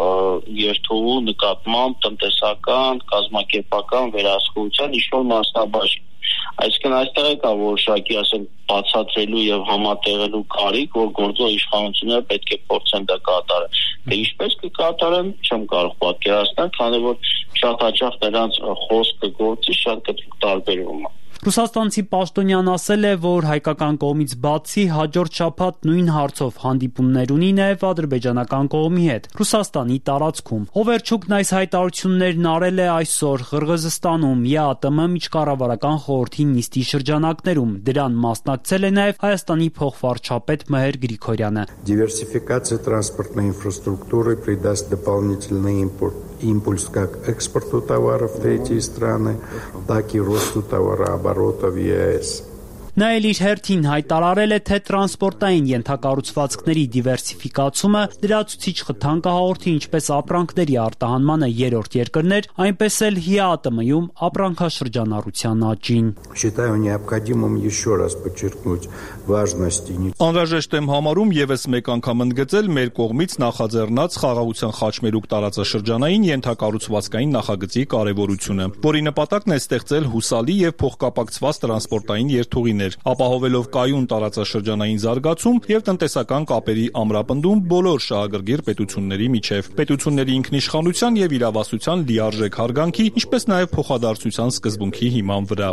երթուղու նկատմամբ տնտեսական, կազմակերպական վերահսկողության ինչ-որ մասնաբաժին։ Այսինքն այստեղ է կա որոշակի, ասենք, բացատրելու եւ համատեղելու կարիք, որ գործող իշխանությունները պետք է փորձեն դա կատարել։ Դե ինչպես կկատարեն, չեմ կարող պատկերացնել, քանի որ շատ հաճախ նրանց խոսքը գործի շատ կտրուկ տարբերվում է։ Ռուսաստանցի պաշտոնյան ասել է, որ հայկական կողմից բացի հաջորդ շաբաթ նույն հարցով հանդիպումներ ունի նաև ադրբեջանական կողմի հետ Ռուսաստանի տարածքում։ Օվերչուկն այս հայտարարություններն արել է այսօր Ղրղըզստանում ԵԱՏՄ միջկառավարական խորհրդի նիստի շրջանակներում։ Դրան մասնակցել է նաև Հայաստանի փոխվարչապետ Մհեր Գրիգորյանը։ Диверсификация транспортной инфраструктуры придаст дополнительный импульс как экспорту товаров в третьи страны, так и росту товарооборота в ЕАЭС. Նա էլ իր հերթին հայտարարել է, թե տրանսպորտային ենթակառուցվածքների դիվերսիֆիկացումը լրացուցիչ խթան կհաղորդի ինչպես ապրանքների արտահանմանը երրորդ երկրներ, այնպես էլ ՀԻԱՏՄ-ում ապրանքաշրջանառության աճին։ Считаю необходимым еще раз подчеркнуть важность Անհրաժեշտ եմ համարում եւս մեկ անգամ ընդգծել մեր կողմից նախաձեռնած խաղաղության խաչմերուկ տարածաշրջանային ենթակառուցվածքային նախագծի կարեւորությունը, որի նպատակն է ստեղծել հուսալի եւ փոխկապակցված տրանսպորտային երթուղիներ, ապահովելով կայուն տարածաշրջանային զարգացում եւ տնտեսական կապերի ամրապնդում բոլոր շահագրգիռ պետությունների միջև, պետությունների ինքնիշխանության եւ իրավասության լիարժեք հարգանքի, ինչպես նաեւ փոխադարձության սկզբունքի հիման վրա։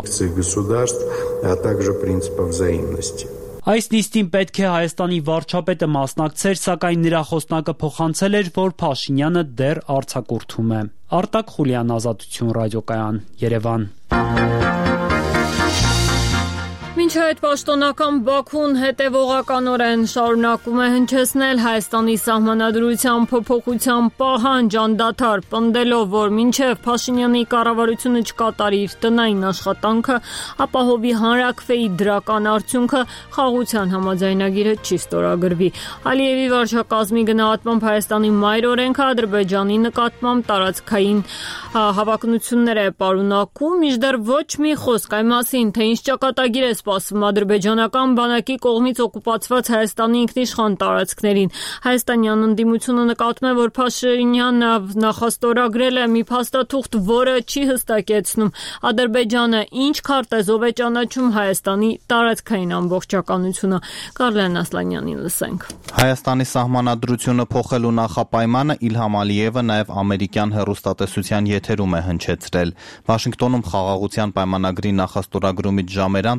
Այս նիստին պետք է Հայաստանի վարչապետը մասնակցեր, սակայն նրա խոսնակը փոխանցել էր, որ Փաշինյանը դեռ արձակուրդում է։ Արտակ Խուլյան, Ազատություն ռադիոկայան, Երևան։ Մինչ այդ պաշտոնական Բաքուն հետևողականորեն շարունակում է հնչեցնել Հայաստանի սահմանադրության փոփոխության պահանջ անդադար պնդելով, որ մինչև Փաշինյանի կառավարությունը չկատարի իր տնային աշխատանքը, ապահովի հանրաքվեի դրական արդյունքը, խաղաղության համաձայնագիրը չի ստորագրվի։ Ալիևի վարչակազմի գնահատմամբ Հայաստանի մայր օրենքը Ադրբեջանի նկատմամբ տարածքային հավակնություններ է պարունակում, մինչդեռ ոչ մի խոսք այն մասին, թե ինչ ճակատագիր է սպասվում ադրբեջանական բանակի կողմից օկուպացված Հայաստանի ինքնիշխան տարածքներին։ Հայաստանյան ընդդիմությունը նկատում է, որ Փաշինյանը նախաստորագրել է մի փաստաթուղթ, որը չի հստակեցնում Ադրբեջանը ինչ քարտեզով է ճանաչում Հայաստանի տարածքային ամբողջականությունը։ Կարլեն Ասլանյանին լսենք։ Հայաստանի սահմանադրությունը փոխելու նախապայմանը Իլհամ Ալիևը նաև ամերիկյան հեռուստատեսության եթերում է հնչեցրել։ Վաշինգտոնում խաղաղության պայմանագրի նախաստորագրումից ժամեր անց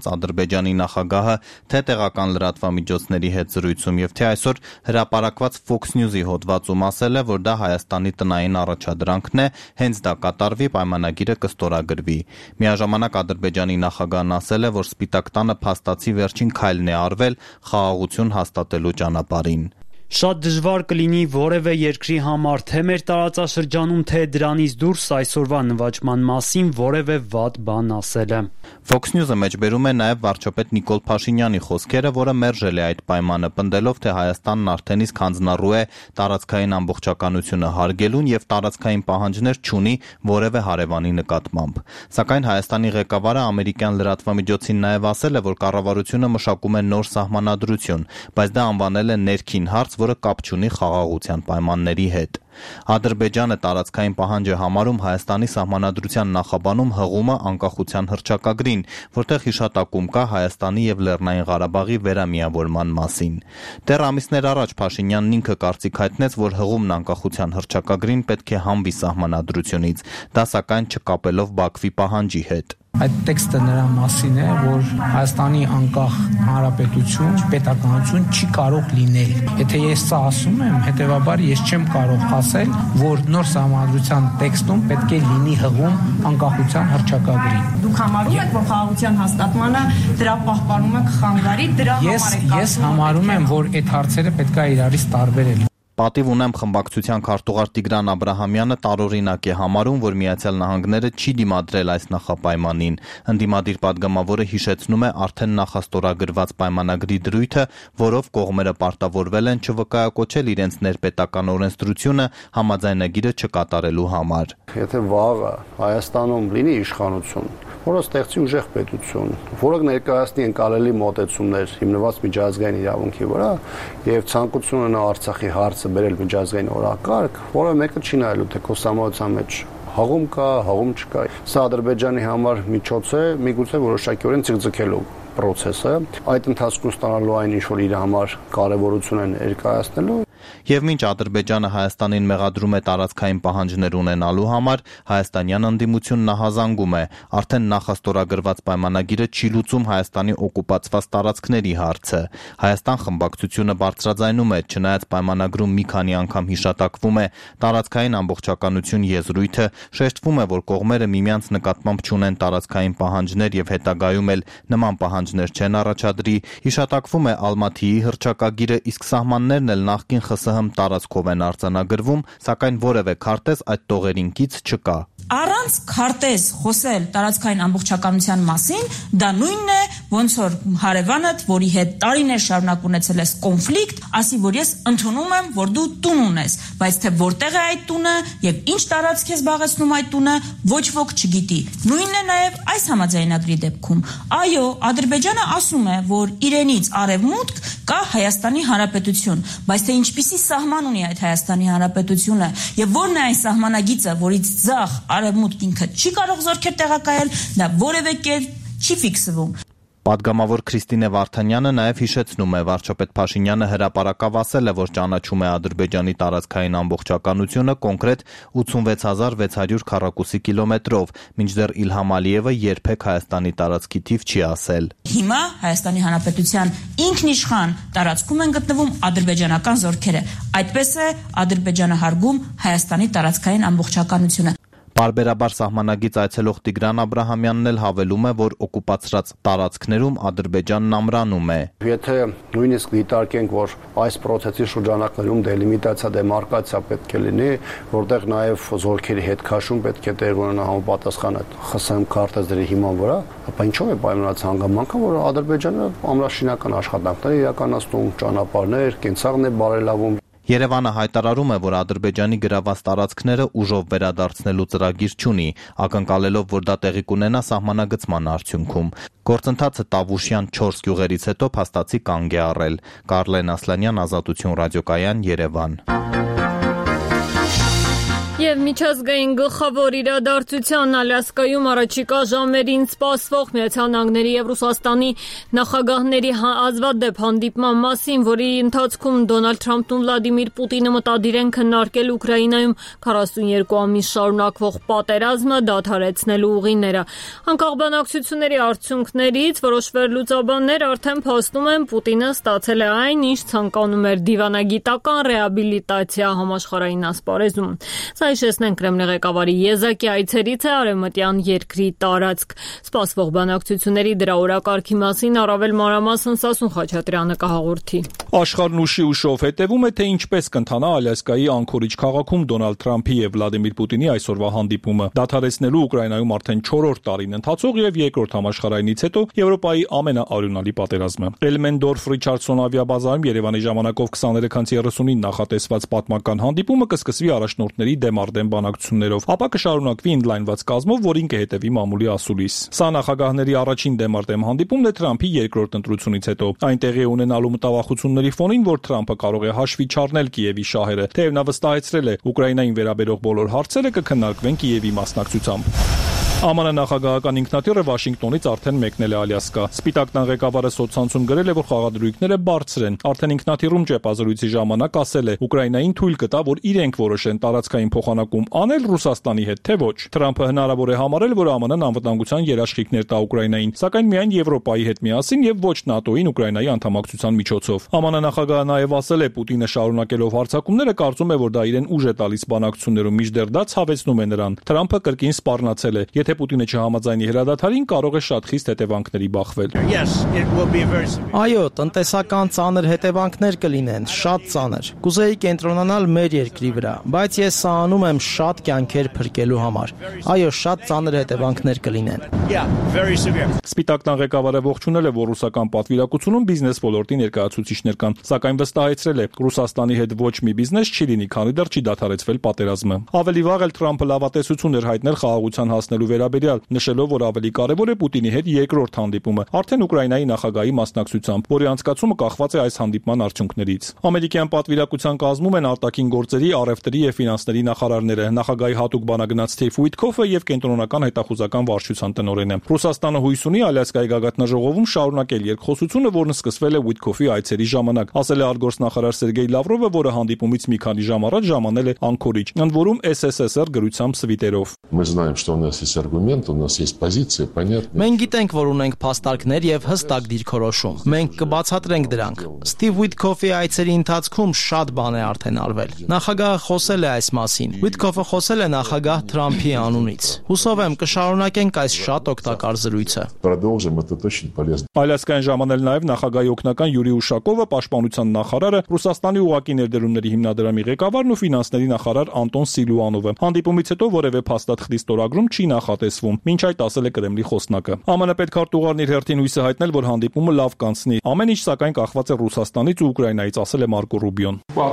Ադրբեջանի նախագահը թե տեղական լրատվամիջոցների հետ զրույցում եւ թե այսօր հրապարակված Fox News-ի հոդվածում ասել է, որ դա Հայաստանի տնային առաջադրանքն է, հենց դա կատարվի, պայմանագիրը կստորագրվի։ Միաժամանակ Ադրբեջանի նախագահն ասել է, որ Սպիտակ տանը փաստացի վերջին քայլն է արվել խաղաղություն հաստատելու ճանապարհին։ Շատ դժվար կլինի որևէ երկրի համար թե մեր տարածաշրջանում, թե դրանից դուրս այսօրվա նվաճման մասին որևէ վատ բան ասելը։ Fox News-ը մեջբերում է նաև վարչապետ Նիկոլ Փաշինյանի խոսքերը, որը մերժել է այդ պայմանը, պնդելով, թե Հայաստանն արդեն իսկ հանձնառու է տարածքային ամբողջականությունը հարգելուն եւ տարածքային պահանջներ չունի որևէ հարևանի նկատմամբ։ Սակայն Հայաստանի ղեկավարը ամերիկյան լրատվամիջոցին նաև ասել է, որ կառավարությունը մշակում է նոր սահմանադրություն, բայց դա անվանել է ներքին հարց, որը կապ չունի խաղաղության պայմանների հետ։ Ադրբեջանը տարածքային պահանջ է համարում Հայաստանի սահմանադրության նախաբանում հղումը անկախության հռչակագրին, որտեղ հիշատակում կա Հայաստանի եւ Լեռնային Ղարաբաղի վերամիավորման մասին։ Դեռ ամիսներ առաջ Փաշինյանն ինքը կարծիք հայտնեց, որ հղումն անկախության հռչակագրին պետք է հանվի սահմանադրությունից, դա սակայն չկապելով Բաքվի պահանջի հետ։ Այդ տեքստը նրա մասին է, որ Հայաստանի անկախ հանրապետություն, պետականություն չի կարող լինել։ Եթե ես սա ասում եմ, հետեւաբար ես չեմ կարող ասել, որ նոր սահմանադրության տեքստում պետք է լինի հղում անկախության հռչակագրի։ Դուք համարում եք, որ խաղաղության հաստատմանը դրա պահպանումը կխանգարի, դրա համար եք։ Ես համարում եմ, որ այդ հարցերը պետք է իրարից տարբերել։ Պատիվ ունեմ խմբակցության քարտուղար Տիգրան Աբրահամյանը տարօրինակ է համարում, որ Միացյալ Նահանգները չի դիմադրել այս նախապայմանին։ Ընդդիմադիր падգամավորը հիշեցնում է արդեն նախաստորագրված պայմանագրի դրույթը, որով կողմերը պարտավորվել են չվկայակոչել իրենց ներպետական օրենսդրությունը համաձայնագիրը չկատարելու համար։ Եթե վաղը Հայաստանում լինի իշխանություն, որը ստեղծի ուժեղ պետություն, որը ներկայացնի ընկալելի մոտեցումներ հիմնված միջազգային իրավունքի վրա եւ ցանկություն ունենա Արցախի հարցը բերել միջազգային օրակարգ, որը մեկը չի նայելու, թե քո սահմանության մեջ հաղում կա, հաղում չկա։ Սա Ադրբեջանի համար միջոց է, միգուցե որոշակիորեն ցկցկելու process-ը, այդ ընթացքում ստանալու այն ինչ որ իր համար կարևորություն են ներկայացնելու։ Եվ մինչ Ադրբեջանը Հայաստանին մեղադրում է տարածքային պահանջներ ունենալու համար, հայաստանյան ընդդիմությունն ահազանգում է, արդեն նախաստորագրված պայմանագիրը չի լուծում Հայաստանի օկուպացված տարածքների հարցը։ Հայաստան խմբակցությունը բարձրաձայնում է, չնայած պայմանագրում մի քանի անգամ հիշատակվում է տարածքային ամբողջականություն եզրույթը, շեշտվում է, որ կողմերը միմյանց նկատմամբ չունեն տարածքային պահանջներ եւ հետագայում էլ նման պահանջներ չեն առաջադրի, հիշատակվում է Ալմաթիի հռչակագիրը, իսկ սահմաններն էլ նախկին ԽՍՀՄ տարածքով են արձանագրվում, սակայն որևէ քարտեզ այդ տողերին կից չկա։ Առանց քարտեզ խոսել տարածքային ամբողջականության մասին, դա նույնն է, ոնց որ հարևանդ, որի հետ տարիներ շարունակ ունեցել ես կոնֆլիկտ, ասի, որ ես ընդունում եմ, որ դու տուն ունես, բայց թե որտեղ է այդ տունը եւ ինչ տարածք է զբաղեցնում այդ տունը, ոչ ոք չգիտի։ Նույնն է նաեւ այս համաձայնագրի դեպքում։ Այո, Ադրբեջանը ասում է, որ իրենից արևմուտք կա Հայաստանի Հանրապետություն, բայց թե ինչպիսի սահման ունի այդ Հայաստանի Հանրապետությունը եւ որն է այն սահմանագիծը, որից ձախ արևմուտք ինքը չի կարող զորքեր տեղակայել, դա որևէ կերպ չի ֆիքսվում։ Պատգամավոր Քրիստինե Վարդանյանը նաև հիշեցնում է, վարչապետ Փաշինյանը հրապարակավ ասել է, որ ճանաչում է Ադրբեջանի տարածքային ամբողջականությունը կոնկրետ 86600 քառակուսի կիլոմետրով, մինչդեռ Իլհամ Ալիևը երբեք Հայաստանի տարածքի թիվ չի ասել։ Հիմա Հայաստանի Հանրապետության ինքնիշխան տարածքում են գտնվում ադրբեջանական զորքերը։ Այդպես է Ադրբեջանը հարգում Հայաստանի տարածքային ամբողջականությունը։ Բարբերաբար սահմանագից այցելող Տիգրան Աբրահամյանն էլ հավելում է, որ օկուպացրած տարածքներում Ադրբեջանն ամրանում է։ Եթե նույնիսկ դիտարկենք, որ այս process-ի շրջանակներում դելիմիտացիա, դեմարկացիա պետք է լինի, որտեղ նաև զորքերի հետ քաշում պետք է տեղ ունենա համապատասխան ԽՍՀՄ քարտեզների հիման վրա, ապա ինչով է պայմանած հանգամանքը, որ Ադրբեջանը ամրաշինական աշխատանքներ է իրականացնում, ճանապարհներ, կենցաղն է բարելավում։ Երևանը հայտարարում է, որ Ադրբեջանի գրաված տարածքները ուժով վերադարձնելու ծրագիր չունի, ակնկալելով, որ դա տեղի կունենա սահմանագծման արդյունքում։ Գործընթացը Տավուշյան 4 գյուղերից հետո փաստացի կանգ է առել։ Կարլեն Ասլանյան, Ազատություն ռադիոկայան, Երևան։ Եվ միջազգային գլխավոր իրադարձության Ալյասկայում առաջիկա ժամերին սպասվող Միացյալ Նահանգների եւ Ռուսաստանի նախագահների հազվադեպ հանդիպման մասին, որի ընթացքում Դոնալդ Թրամփն ու Վլադիմիր Պուտինը մտադիր են քննարկել Ուկրաինայում 42 ամիս շարունակվող պատերազմը դադարեցնելու ուղիները։ Անկախ բանակցությունների արդյունքներից որոշ վերլուծաբաններ արդեն փաստում են Պուտինը ստացել է այն, ինչ ցանկանում էր դիվանագիտական ռեաբիլիտացիա համաշխարհային ասպարեզում։ Հիշեցնենք Կրեմլի ղեկավարի եզակի այցերից է արևմտյան երկրի տարածք։ Սպասվող բանակցությունների դրա օրակարգի մասին առավել մանրամասն Սասուն Խաչատրյանը կհաղորդի։ Աշխարհն ուշի ուշով հետևում է, թե ինչպես կընթանա Ալյասկայի Անկորիջ քաղաքում Դոնալդ Թրամփի եւ Վլադիմիր Պուտինի այսօրվա հանդիպումը։ Դադարեցնելու Ուկրաինայում արդեն 4-րդ տարին ընթացող եւ երկրորդ համաշխարհայինից հետո Եվրոպայի ամենաարյունալի պատերազմը։ Էլմենդորֆ Ռիչարդսոն ավիաբազայում Երևանի ժամանակով 23:39 նախատեսված պատմական հանդիպումը կսկսվի առաջնորդների դեմարդեմ բանակցություններով, ապա կշարունակվի ընդլայնված կազմով, որին կհետևի մամուլի ասուլիս։ Սա նախագահների առաջին դեմարդեմ հանդիպումն է Թրամփի երկրորդ ընտրությունից հետո։ Այն տեղի է ունենալու մտավախությունների ֆոնին, որ Թրամփը կարող է հաշվի չառնել Կիևի շահերը, թեև նա վստահեցրել է, Ուկրաինային վերաբերող բոլոր հարցերը կքննարկվեն Կիևի մասնակցությամբ։ ԱՄՆ նախագահական ինքնաթիռը Վաշինգտոնից արդեն մեկնել է Ալյասկա։ Սպիտակ տան ղեկավարը սոցցանցում գրել է, որ խաղադրույքները բարձր են։ Արդեն ինքնաթիռում ճեպազրույցի ժամանակ ասել է. Ուկրաինային թույլ կտա, որ իրենք որոշեն տարածքային փոխանակում անել Ռուսաստանի հետ, թե ոչ։ Թրամփը հնարավոր է համարել, որ ԱՄՆ-ն անվտանգության երաշխիքներ տա Ուկրաինային, սակայն միայն Եվրոպայի հետ միասին եւ ոչ ՆԱՏՕ-ին Ուկրաինայի անդամակցության միջոցով։ ԱՄՆ նախագահը նաեւ ասել է, Պուտինը շարունակելով հարձակումները կարծում է, որ դա իրեն ուժ է տալիս բանակցություններում, մինչդեռ դա ցավեցնում է նրան։ Թրամփը կրկին սպառնացել է. Եթե Պուտինը չհամաձայնի հրադադարին, կարող է շատ խիստ հետևանքների բախվել։ Այո, տնտեսական ծանր հետևանքներ կլինեն, շատ ծանր։ Կուզեի կենտրոնանալ մեր երկրի վրա, բայց ես սա անում եմ շատ կյանքեր փրկելու համար։ Այո, շատ ծանր հետևանքներ կլինեն։ Սպիտակ տան ղեկավարը ողջունել է, որ ռուսական պատվիրակությունում բիզնես ոլորտի ներկայացուցիչներ կան, սակայն վստահեցրել է, Ռուսաստանի հետ ոչ մի բիզնես չի լինի, քանի դեռ չի դադարեցվել պատերազմը։ Ավելի վաղ էլ Թրամփը լավատեսություն էր հայտնել խաղաղության հասնելու վերաբերյալ, նշելով, որ ավելի կարևոր է Պուտինի հետ երկրորդ հանդիպումը, արդեն Ուկրաինայի նախագահի մասնակցությամբ, որի անցկացումը կախված է այս հանդիպման արդյունքներից։ Ամերիկյան պատվիրակության կազմում են արտաքին գործերի, առևտրի եւ ֆինանսների նախարարները, նախագահի հատուկ բանագնաց Սթիվ Ուիթքոֆը եւ կենտրոնական հետախուզական վարչության տնօրենը։ Ռուսաստանը հույս ունի Ալյասկայի գագաթնաժողովում շարունակել երկխոսությունը, որն սկսվել է Ուիթքոֆի այցերի ժամանակ, ասել է արտգործնախարար Սերգեյ Լավրովը, որը հանդիպումից մի քանի ժամ առաջ ժամանել է Անկորիջ, ընդ որում SSSR գրությամբ սվիտերով։ Մենք գիտենք, որ ունենք փաստարկներ եւ հստակ դիրքորոշում։ Մենք կբացատրենք դրանք։ Սթիվ Ուիթքոֆի այցերի ընթացքում շատ բան է արդեն արվել։ Նախագահը խոսել է այս մասին։ Ուիթքոֆը խոսել է նախագահ Թրամփի անունից։ Հուսով եմ կշարունակենք այս շատ օգտակար զրույցը։ Ալյասկային ժամանել նաեւ նախագահի օգնական Յուրի Ուշակովը, պաշտպանության նախարարը, Ռուսաստանի ուղղակի ներդրումների հիմնադրամի ղեկավարն ու ֆինանսների նախարար Անտոն Սիլուանովը։ Հանդիպումից հետո որևէ փաստաթղթի ստորագրում չի նախատեսվում, մինչ այդ ասել է Կրեմլի խոսնակը։ ԱՄՆ պետքարտուղարն իր հերթին հույս է հայտնել, որ հանդիպումը լավ կանցնի։ Ամեն ինչ սակայն կախված է Ռուսաստանից ու Ուկրաինայից, ասել է Մարկո Ռուբիոն։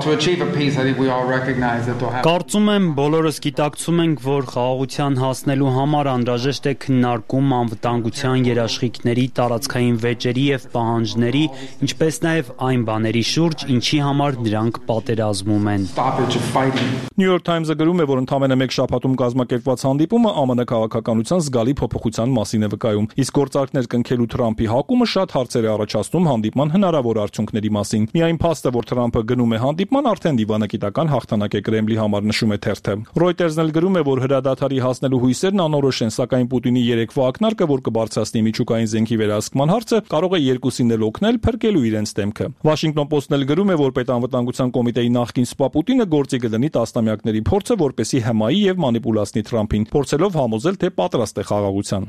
Կարծում եմ բոլորս գիտակցում ենք, որ խաղաղության հասնելու համար անհրաժեշտ է քննարկում անվտանգության երաշխիքների, տարածքային վեճերի եւ պահանջների, ինչպես նաեւ այն բաների շուրջ, ինչի համար նրանք պատերազմում են։ New York Times-ը գրում է, որ ընդամենը մեկ շաբաթում կազմակերպված հանդիպումը ԱՄՆ քաղաքականության զգալի փոփոխության մասին է վկայում, իսկ գործարքներ կնքելու Թրամփի հակումը շատ հարցեր է առաջացնում հանդիպման հնարավոր արդյունքների մասին։ Միայն փաստը, որ Թրամփը գնում է հանդիպման, արդեն դիվանագիտական հաղթանակ է Կրեմլի համար, նշում է թերթը։ Reuters-ն էլ գրում է, որ հրադադարի հասնելու հույսերն անորոշ են, սակայն Պուտինի երեկվա ակնարկը, որ կբարձրացնի միջուկային զենքի վերահսկման հարցը, կարող է երկուսին էլ օգնել փրկելու իրենց դեմքը։ Washington Post-ն էլ գրում է, որ պետանվտանգության կոմիտեի նախկին սպա Պուտինը գործի կդնի տասնամյակների փորձը, որպեսզի հմայի եւ մանիպուլացնի Թրամփին, փորձելով համոզել, թե պատրաստ է խաղաղության։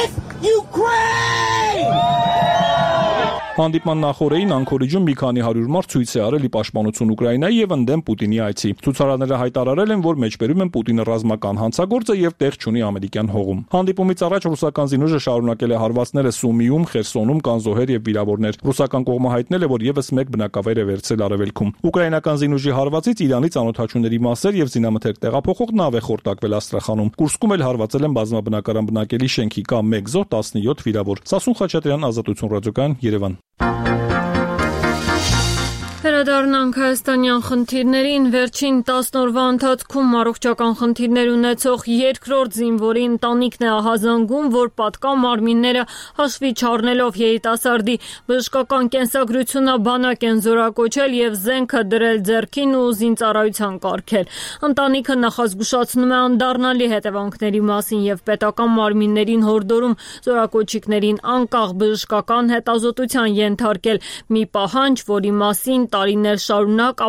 Հանդիպման նախօրեին Անկորիջում մի քանի հարյուր մարդ ցույց է արել ի պաշտպանություն Ուկրաինայի եւ ընդդեմ Պուտինի այցի։ Ցուցարարները հայտարարել են, որ մեջբերում են Պուտինը ռազմական հանցագործը եւ տեղ չունի ամերիկյան հողում։ Հանդիպումից առաջ ռուսական զինուժը շարունակել է հարվածները Սումիում, Խերսոնում կան զոհեր եւ վիրավորներ։ Ռուսական կողմը հայտնել է, որ եւս մեկ բնակավայր է վերցրել արևելքում։ Ուկրաինական զինուժի հարվածից Իրանի ծանոթաչուների մասեր եւ զինամթերք տեղափոխող նավ է խորտակվել Աստրախանում։ Կուրսկում էլ հարվածել են բազմաբնակարան բնակելի շենքի, կա 1 զոհ, 17 վիրավոր։ Սասուն Խաչատրյան, Ազատություն ռադիոկայան, Երևան։ Վերադառնանք հայաստանյան խնդիրներին, վերջին 10 օրվա ընթացքում առողջական խնդիրներ ունեցող երկրորդ զինվորի ընտանիքն է ահազանգում, որ պատկա մարմինները հաշվի չառնելով երիտասարդի բժշկական կենսագրությունը բանակ են զորակոչել եւ զենքը դրել ձեռքին ու զինծառայության կարգել։ Ընտանիքը նախազգուշացնում է անդառնալի հետևանքների մասին եւ պետական մարմիններին հորդորում զորակոչիկներին անկախ բժշկական հետազոտության ենթարկել մի պահանջ, որի մասին տարիներ շարունակ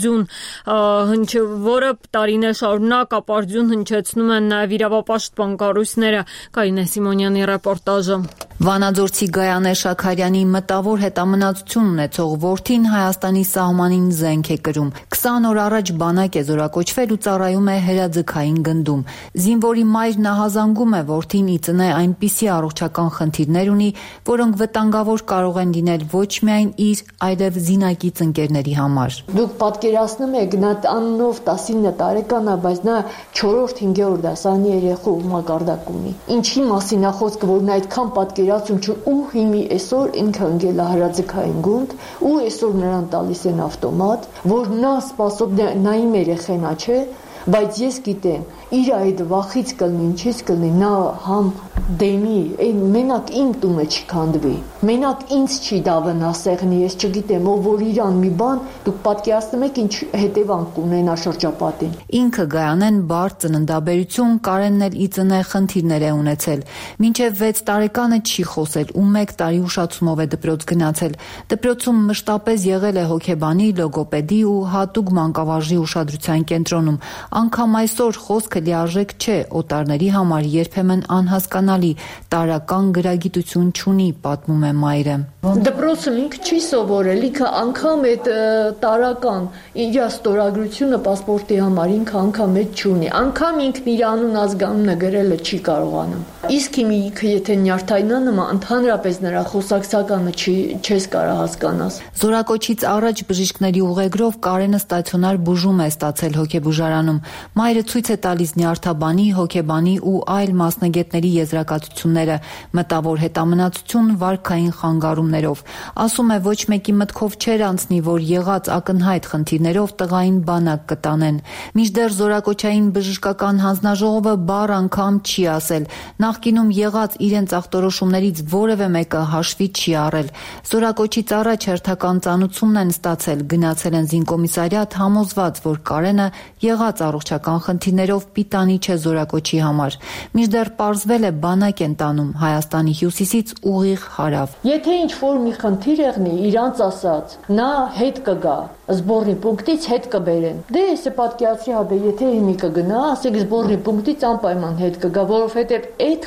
ապարդյուն հնչեցնում են նաև իրավապաշտպան կառույցները։ Կարինե Սիմոնյանի ռեպորտաժը։ Վանաձորցի Գայանե Շաքարյանի մտավոր հետամնացություն ունեցող որդին Հայաստանի սահմանին զենք է կրում։ 20 օր առաջ բանակ է զորակոչվել ու ծառայում է հրաձգային գնդում։ Զինվորի մայրն ահազանգում է որդին ի ծնե այնպիսի առողջական խնդիրներ ունի, որոնք վտանգավոր կարող են լինել ոչ միայն իր, այլև զինակից ընկերների համար։ Դուք պատկերացնում եք, նա անունով 19 տարեկան է, բայց նա 4-5-րդ դասարանի երեխու մակարդակ ունի։ Ինչի մասին է խոսքը, որ նա այդքան պատկերացում չէ, ու հիմի այսօր ինքը ընկել է հրաձգային գունդ, ու այսօր նրան տալիս են ավտոմատ, որ նա սպասող նա իմ երեխեն է, չէ, բայց ես գիտեմ, իր այդ վախից կլինի, ինչից կլինի, նա համ դեմի, մենակ իմ տունը չի քանդվի, մենակ ինձ չի դա վնասեղնի, ես չգիտեմ, ով որ իրան մի բան, դուք պատկերացնում եք ինչ հետևանք կունենա շրջապատին։ Ինքը Գայանեն բարդ ծննդաբերություն, Կարենն էլ ի ծնե խնդիրներ է ունեցել։ Մինչև 6 տարեկանը չի խոսել ու 1 տարի ուշացումով է դպրոց գնացել։ Դպրոցում մշտապես եղել է հոգեբանի, լոգոպեդի ու հատուկ մանկավարժի ուշադրության կենտրոնում։ Անգամ այսօր խոսքը լիարժեք չէ, օտարների համար երբեմն անհասկանալի, տարրական գրագիտություն չունի, պատմում է մայրը։ Դպրոցում ինքը չի սովորել, ինքը անգամ այդ տարրական իր ստորագրությունը պասպորտի համար ինքը անգամ այդ չունի, անգամ ինքն իր անուն ազգանունը գրելը չի կարողանում։ Իսկ հիմա ինքը եթե նյարդայնանում է, ընդհանրապես նրա խոսակցականը չես կարող հասկանաս։ Զորակոչից առաջ բժիշկների ուղեգրով Կարենը ստացիոնար բուժում է ստացել հոգեբուժարանում։ Մայրը ցույց է տալիս նյարդաբանի, հոգեբանի ու այլ մասնագետների եզրակացությունները, մտավոր հետամնացություն վարքային խանգարումներով։ Ասում է, ոչ մեկի մտքով չէր անցնի, որ եղած ակնհայտ խնդիրներով տղային բանակ կտանեն։ Մինչդեռ զորակոչային բժշկական հանձնաժողովը բառ անգամ չի ասել։ Նախկինում եղած իրենց ախտորոշումներից որևէ մեկը հաշվի չի առել։ Զորակոչից առաջ հերթական ծանուցումն են ստացել, գնացել են զինկոմիսարիատ համոզված, որ Կարենը եղած առողջական խնդիրներով պիտանի չէ զորակոչի համար։ Մինչդեռ պարզվել է բանակ են տանում Հայաստանի հյուսիսից ուղիղ հարավ։ Եթե ինչ-որ մի խնդիր եղնի, իրանց ասած, նա հետ կգա, զբորի պունկտից հետ կբերեն։ Դե ես պատկերացրի, հաբե, եթե հիմի կգնա, ասեք զբորի պունկտից անպայման հետ կգա, որովհետև այդ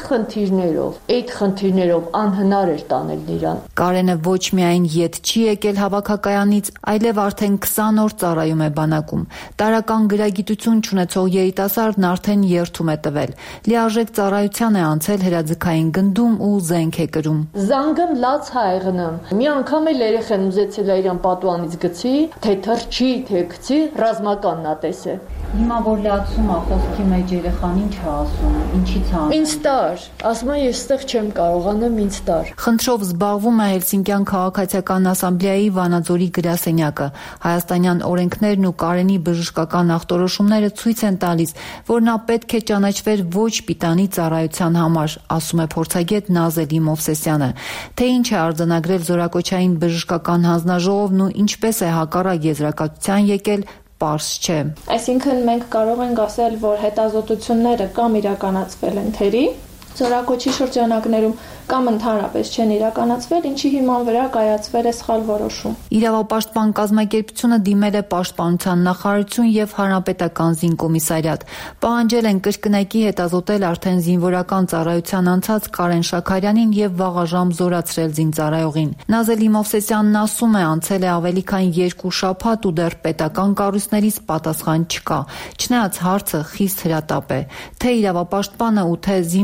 խնդիրներով անհնար էր տանել իրան։ Կարենը ոչ միայն ետ չի եկել հավաքակայանից, այլև արդեն 20 օր ծառայում է բանակում։ Տարրական գրագիտություն չունեցող երիտասարդն արդեն երթում է տվել։ Լիարժեք ծառայության է անցել հրաձգային գնդում ու զենք է կրում։ Զանգում լաց հայղնում։ Մի անգամ էլ երեխան ուզեցել է իրան պատուանից գցի, թե թրջի, թե գցի, ռազմականն է տեսել։ Հիմա որ լացում է խոսքի մեջ երեխան ինչ է ասում, ինչի՞ց է։ Ինձ տար, ասում է ես ստեղ չեմ կարողանում, ինձ տար։ Խնդրով զբաղվում է Հելսինկյան քաղաքացիական ասամբլեայի Վանաձորի գրասենյակը։ Հայաստանյան օրենքներն ու Կարենի բժշկական ախտորոշումները ցույց են տալիս, որ նա պետք է ճանաչվեր ոչ պիտանի ծառայության համար, ասում է փորձագետ Նազելի Մովսեսյանը։ Թե ինչ է արձանագրել զորակոչային բժշկական հանձնաժողովն ու ինչպես է հակառակ եզրակացության եկել, պարզ չէ։ Այսինքն մենք կարող ենք ասել, որ հետազոտությունները կամ իրականացվել են թերի զորակոչի շրջանակներում կամ ընդհանրապես չեն իրականացվել, ինչի հիման վրա կայացվել է սխալ որոշում։ Իրավապաշտպան կազմակերպությունը դիմել է Պաշտպանության նախարարություն եւ Հանրապետական զինկոմիսարիատ։ Պահանջել են կրկնակի հետազոտել արդեն զինվորական ծառայության անցած Կարեն Շաքարյանին եւ վաղաժամ զորացրել զինծառայողին։ Նազելի Մովսեսյանն ասում է, անցել է ավելի քան 2 շաբաթ ու դեռ պետական կառույցներից պատասխան չկա։ Չնայած հարցը խիստ հրատապ է։ Թե իրավապաշտպանը ու թե զինվորի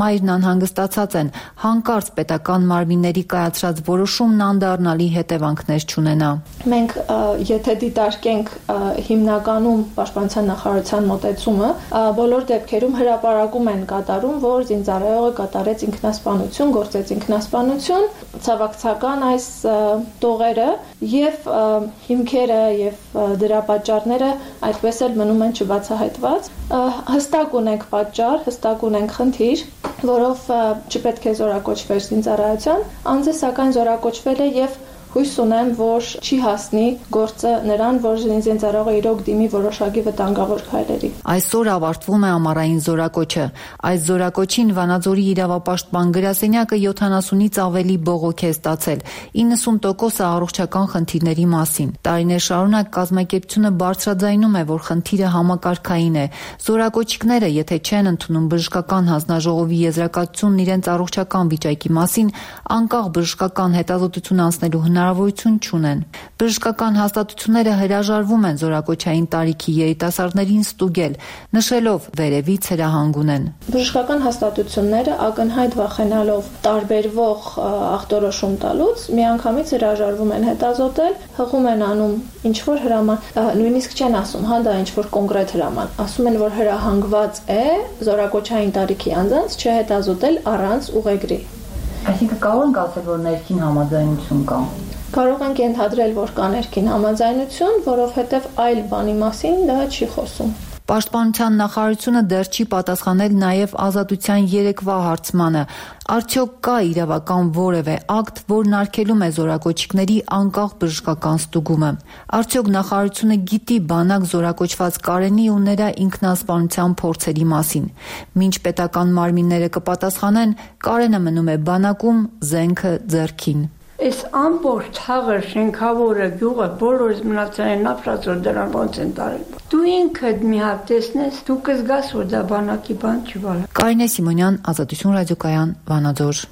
մայրն անհանգստացած են, հանկարծ պետական մարմինների կայացրած որոշումն անդառնալի հետևանքներ չունենա։ Մենք եթե դիտարկենք հիմնականում պաշտպանության նախարարության մոտեցումը, բոլոր դեպքերում հրապարակում են կատարում, որ զինծառայողը կատարեց ինքնասպանություն, գործեց ինքնասպանություն, ցավակցական այս տողերը եւ հիմքերը եւ դրա պատճառները այդպես էլ մնում են չբացահայտված։ Հստակ ունենք պատճառ, հստակ ունենք խնդիր, որով չպետք է զորակոչվեր զինծառայության, անձը սակայն զորակոչվել է եւ հույս ունեմ, որ չի հասնի գործը նրան, որ զինծառայողը իրոք դիմի որոշակի վտանգավոր քայլերի։ Այսօր ավարտվում է ամառային զորակոչը։ Այս զորակոչին Վանաձորի իրավապաշտպան գրասենյակը 70-ից ավելի բողոք է ստացել, 90%-ը առողջական խնդիրների մասին։ Տարիներ շարունակ կազմակերպությունը բարձրաձայնում է, որ խնդիրը համակարգային է։ Զորակոչիկները, եթե չեն ընդունում բժշկական հանձնաժողովի եզրակացությունն իրենց առողջական վիճակի մասին, անկախ բժշկական հետազոտություն անցնելու հնարավորություն չունեն։ Բժշկական հաստատությունները հրաժարվում են զորակոչային տարիքի երիտասարդներին ստուգել, նշելով վերևից հրահանգ ունեն։ Բժշկական հաստատությունները ակնհայտ վախենալով տարբերվող ախտորոշում տալուց միանգամից հրաժարվում են հետազոտել, հղում են անում ինչ որ հրաման, նույնիսկ չեն ասում, հա դա ինչ որ կոնկրետ հրաման, ասում են, որ հրահանգված է զորակոչային տարիքի անձանց չհետազոտել առանց ուղեգրի։ Այսինքն կարող ենք ասել, որ ներքին համաձայնություն կա։ Կարող ենք ենթադրել, որ կա ներքին համաձայնություն, որովհետև այլ բանի մասին դա չի խոսում։ Պաշտպանության նախարարությունը դեռ չի պատասխանել նաև ազատության երեկվա հարցմանը։ Արդյոք կա իրավական որևէ ակտ, որն արգելում է զորակոչիկների անկախ բժշկական ստուգումը։ Արդյոք նախարարությունը գիտի բանակ զորակոչված Կարենի ու նրա ինքնասպանության փորձերի մասին։ Մինչ պետական մարմինները կպատասխանեն, Կարենը մնում է բանակում, զենքը ձեռքին։ Այս ամբողջ թաղը շենքավորը գյուղը բոլորս մնացել են ապրած, որ դրան ոնց են տարել։ Դու ինքդ մի հատ տեսնես, դու կզգաս, որ դա բանակի բան չի բալա։ Կարինե Սիմոնյան, Ազատություն ռադիոկայան, Վանաձոր։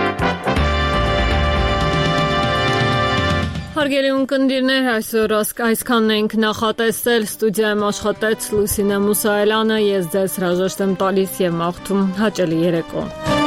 Հարգելի ունկնդիրներ, այսօր այսքանն ենք նախատեսել, ստուդիայում աշխատեց Լուսինե Մուսայելյանը, ես ձեզ հրաժեշտ եմ տալիս և մաղթում հաճելի երեկո։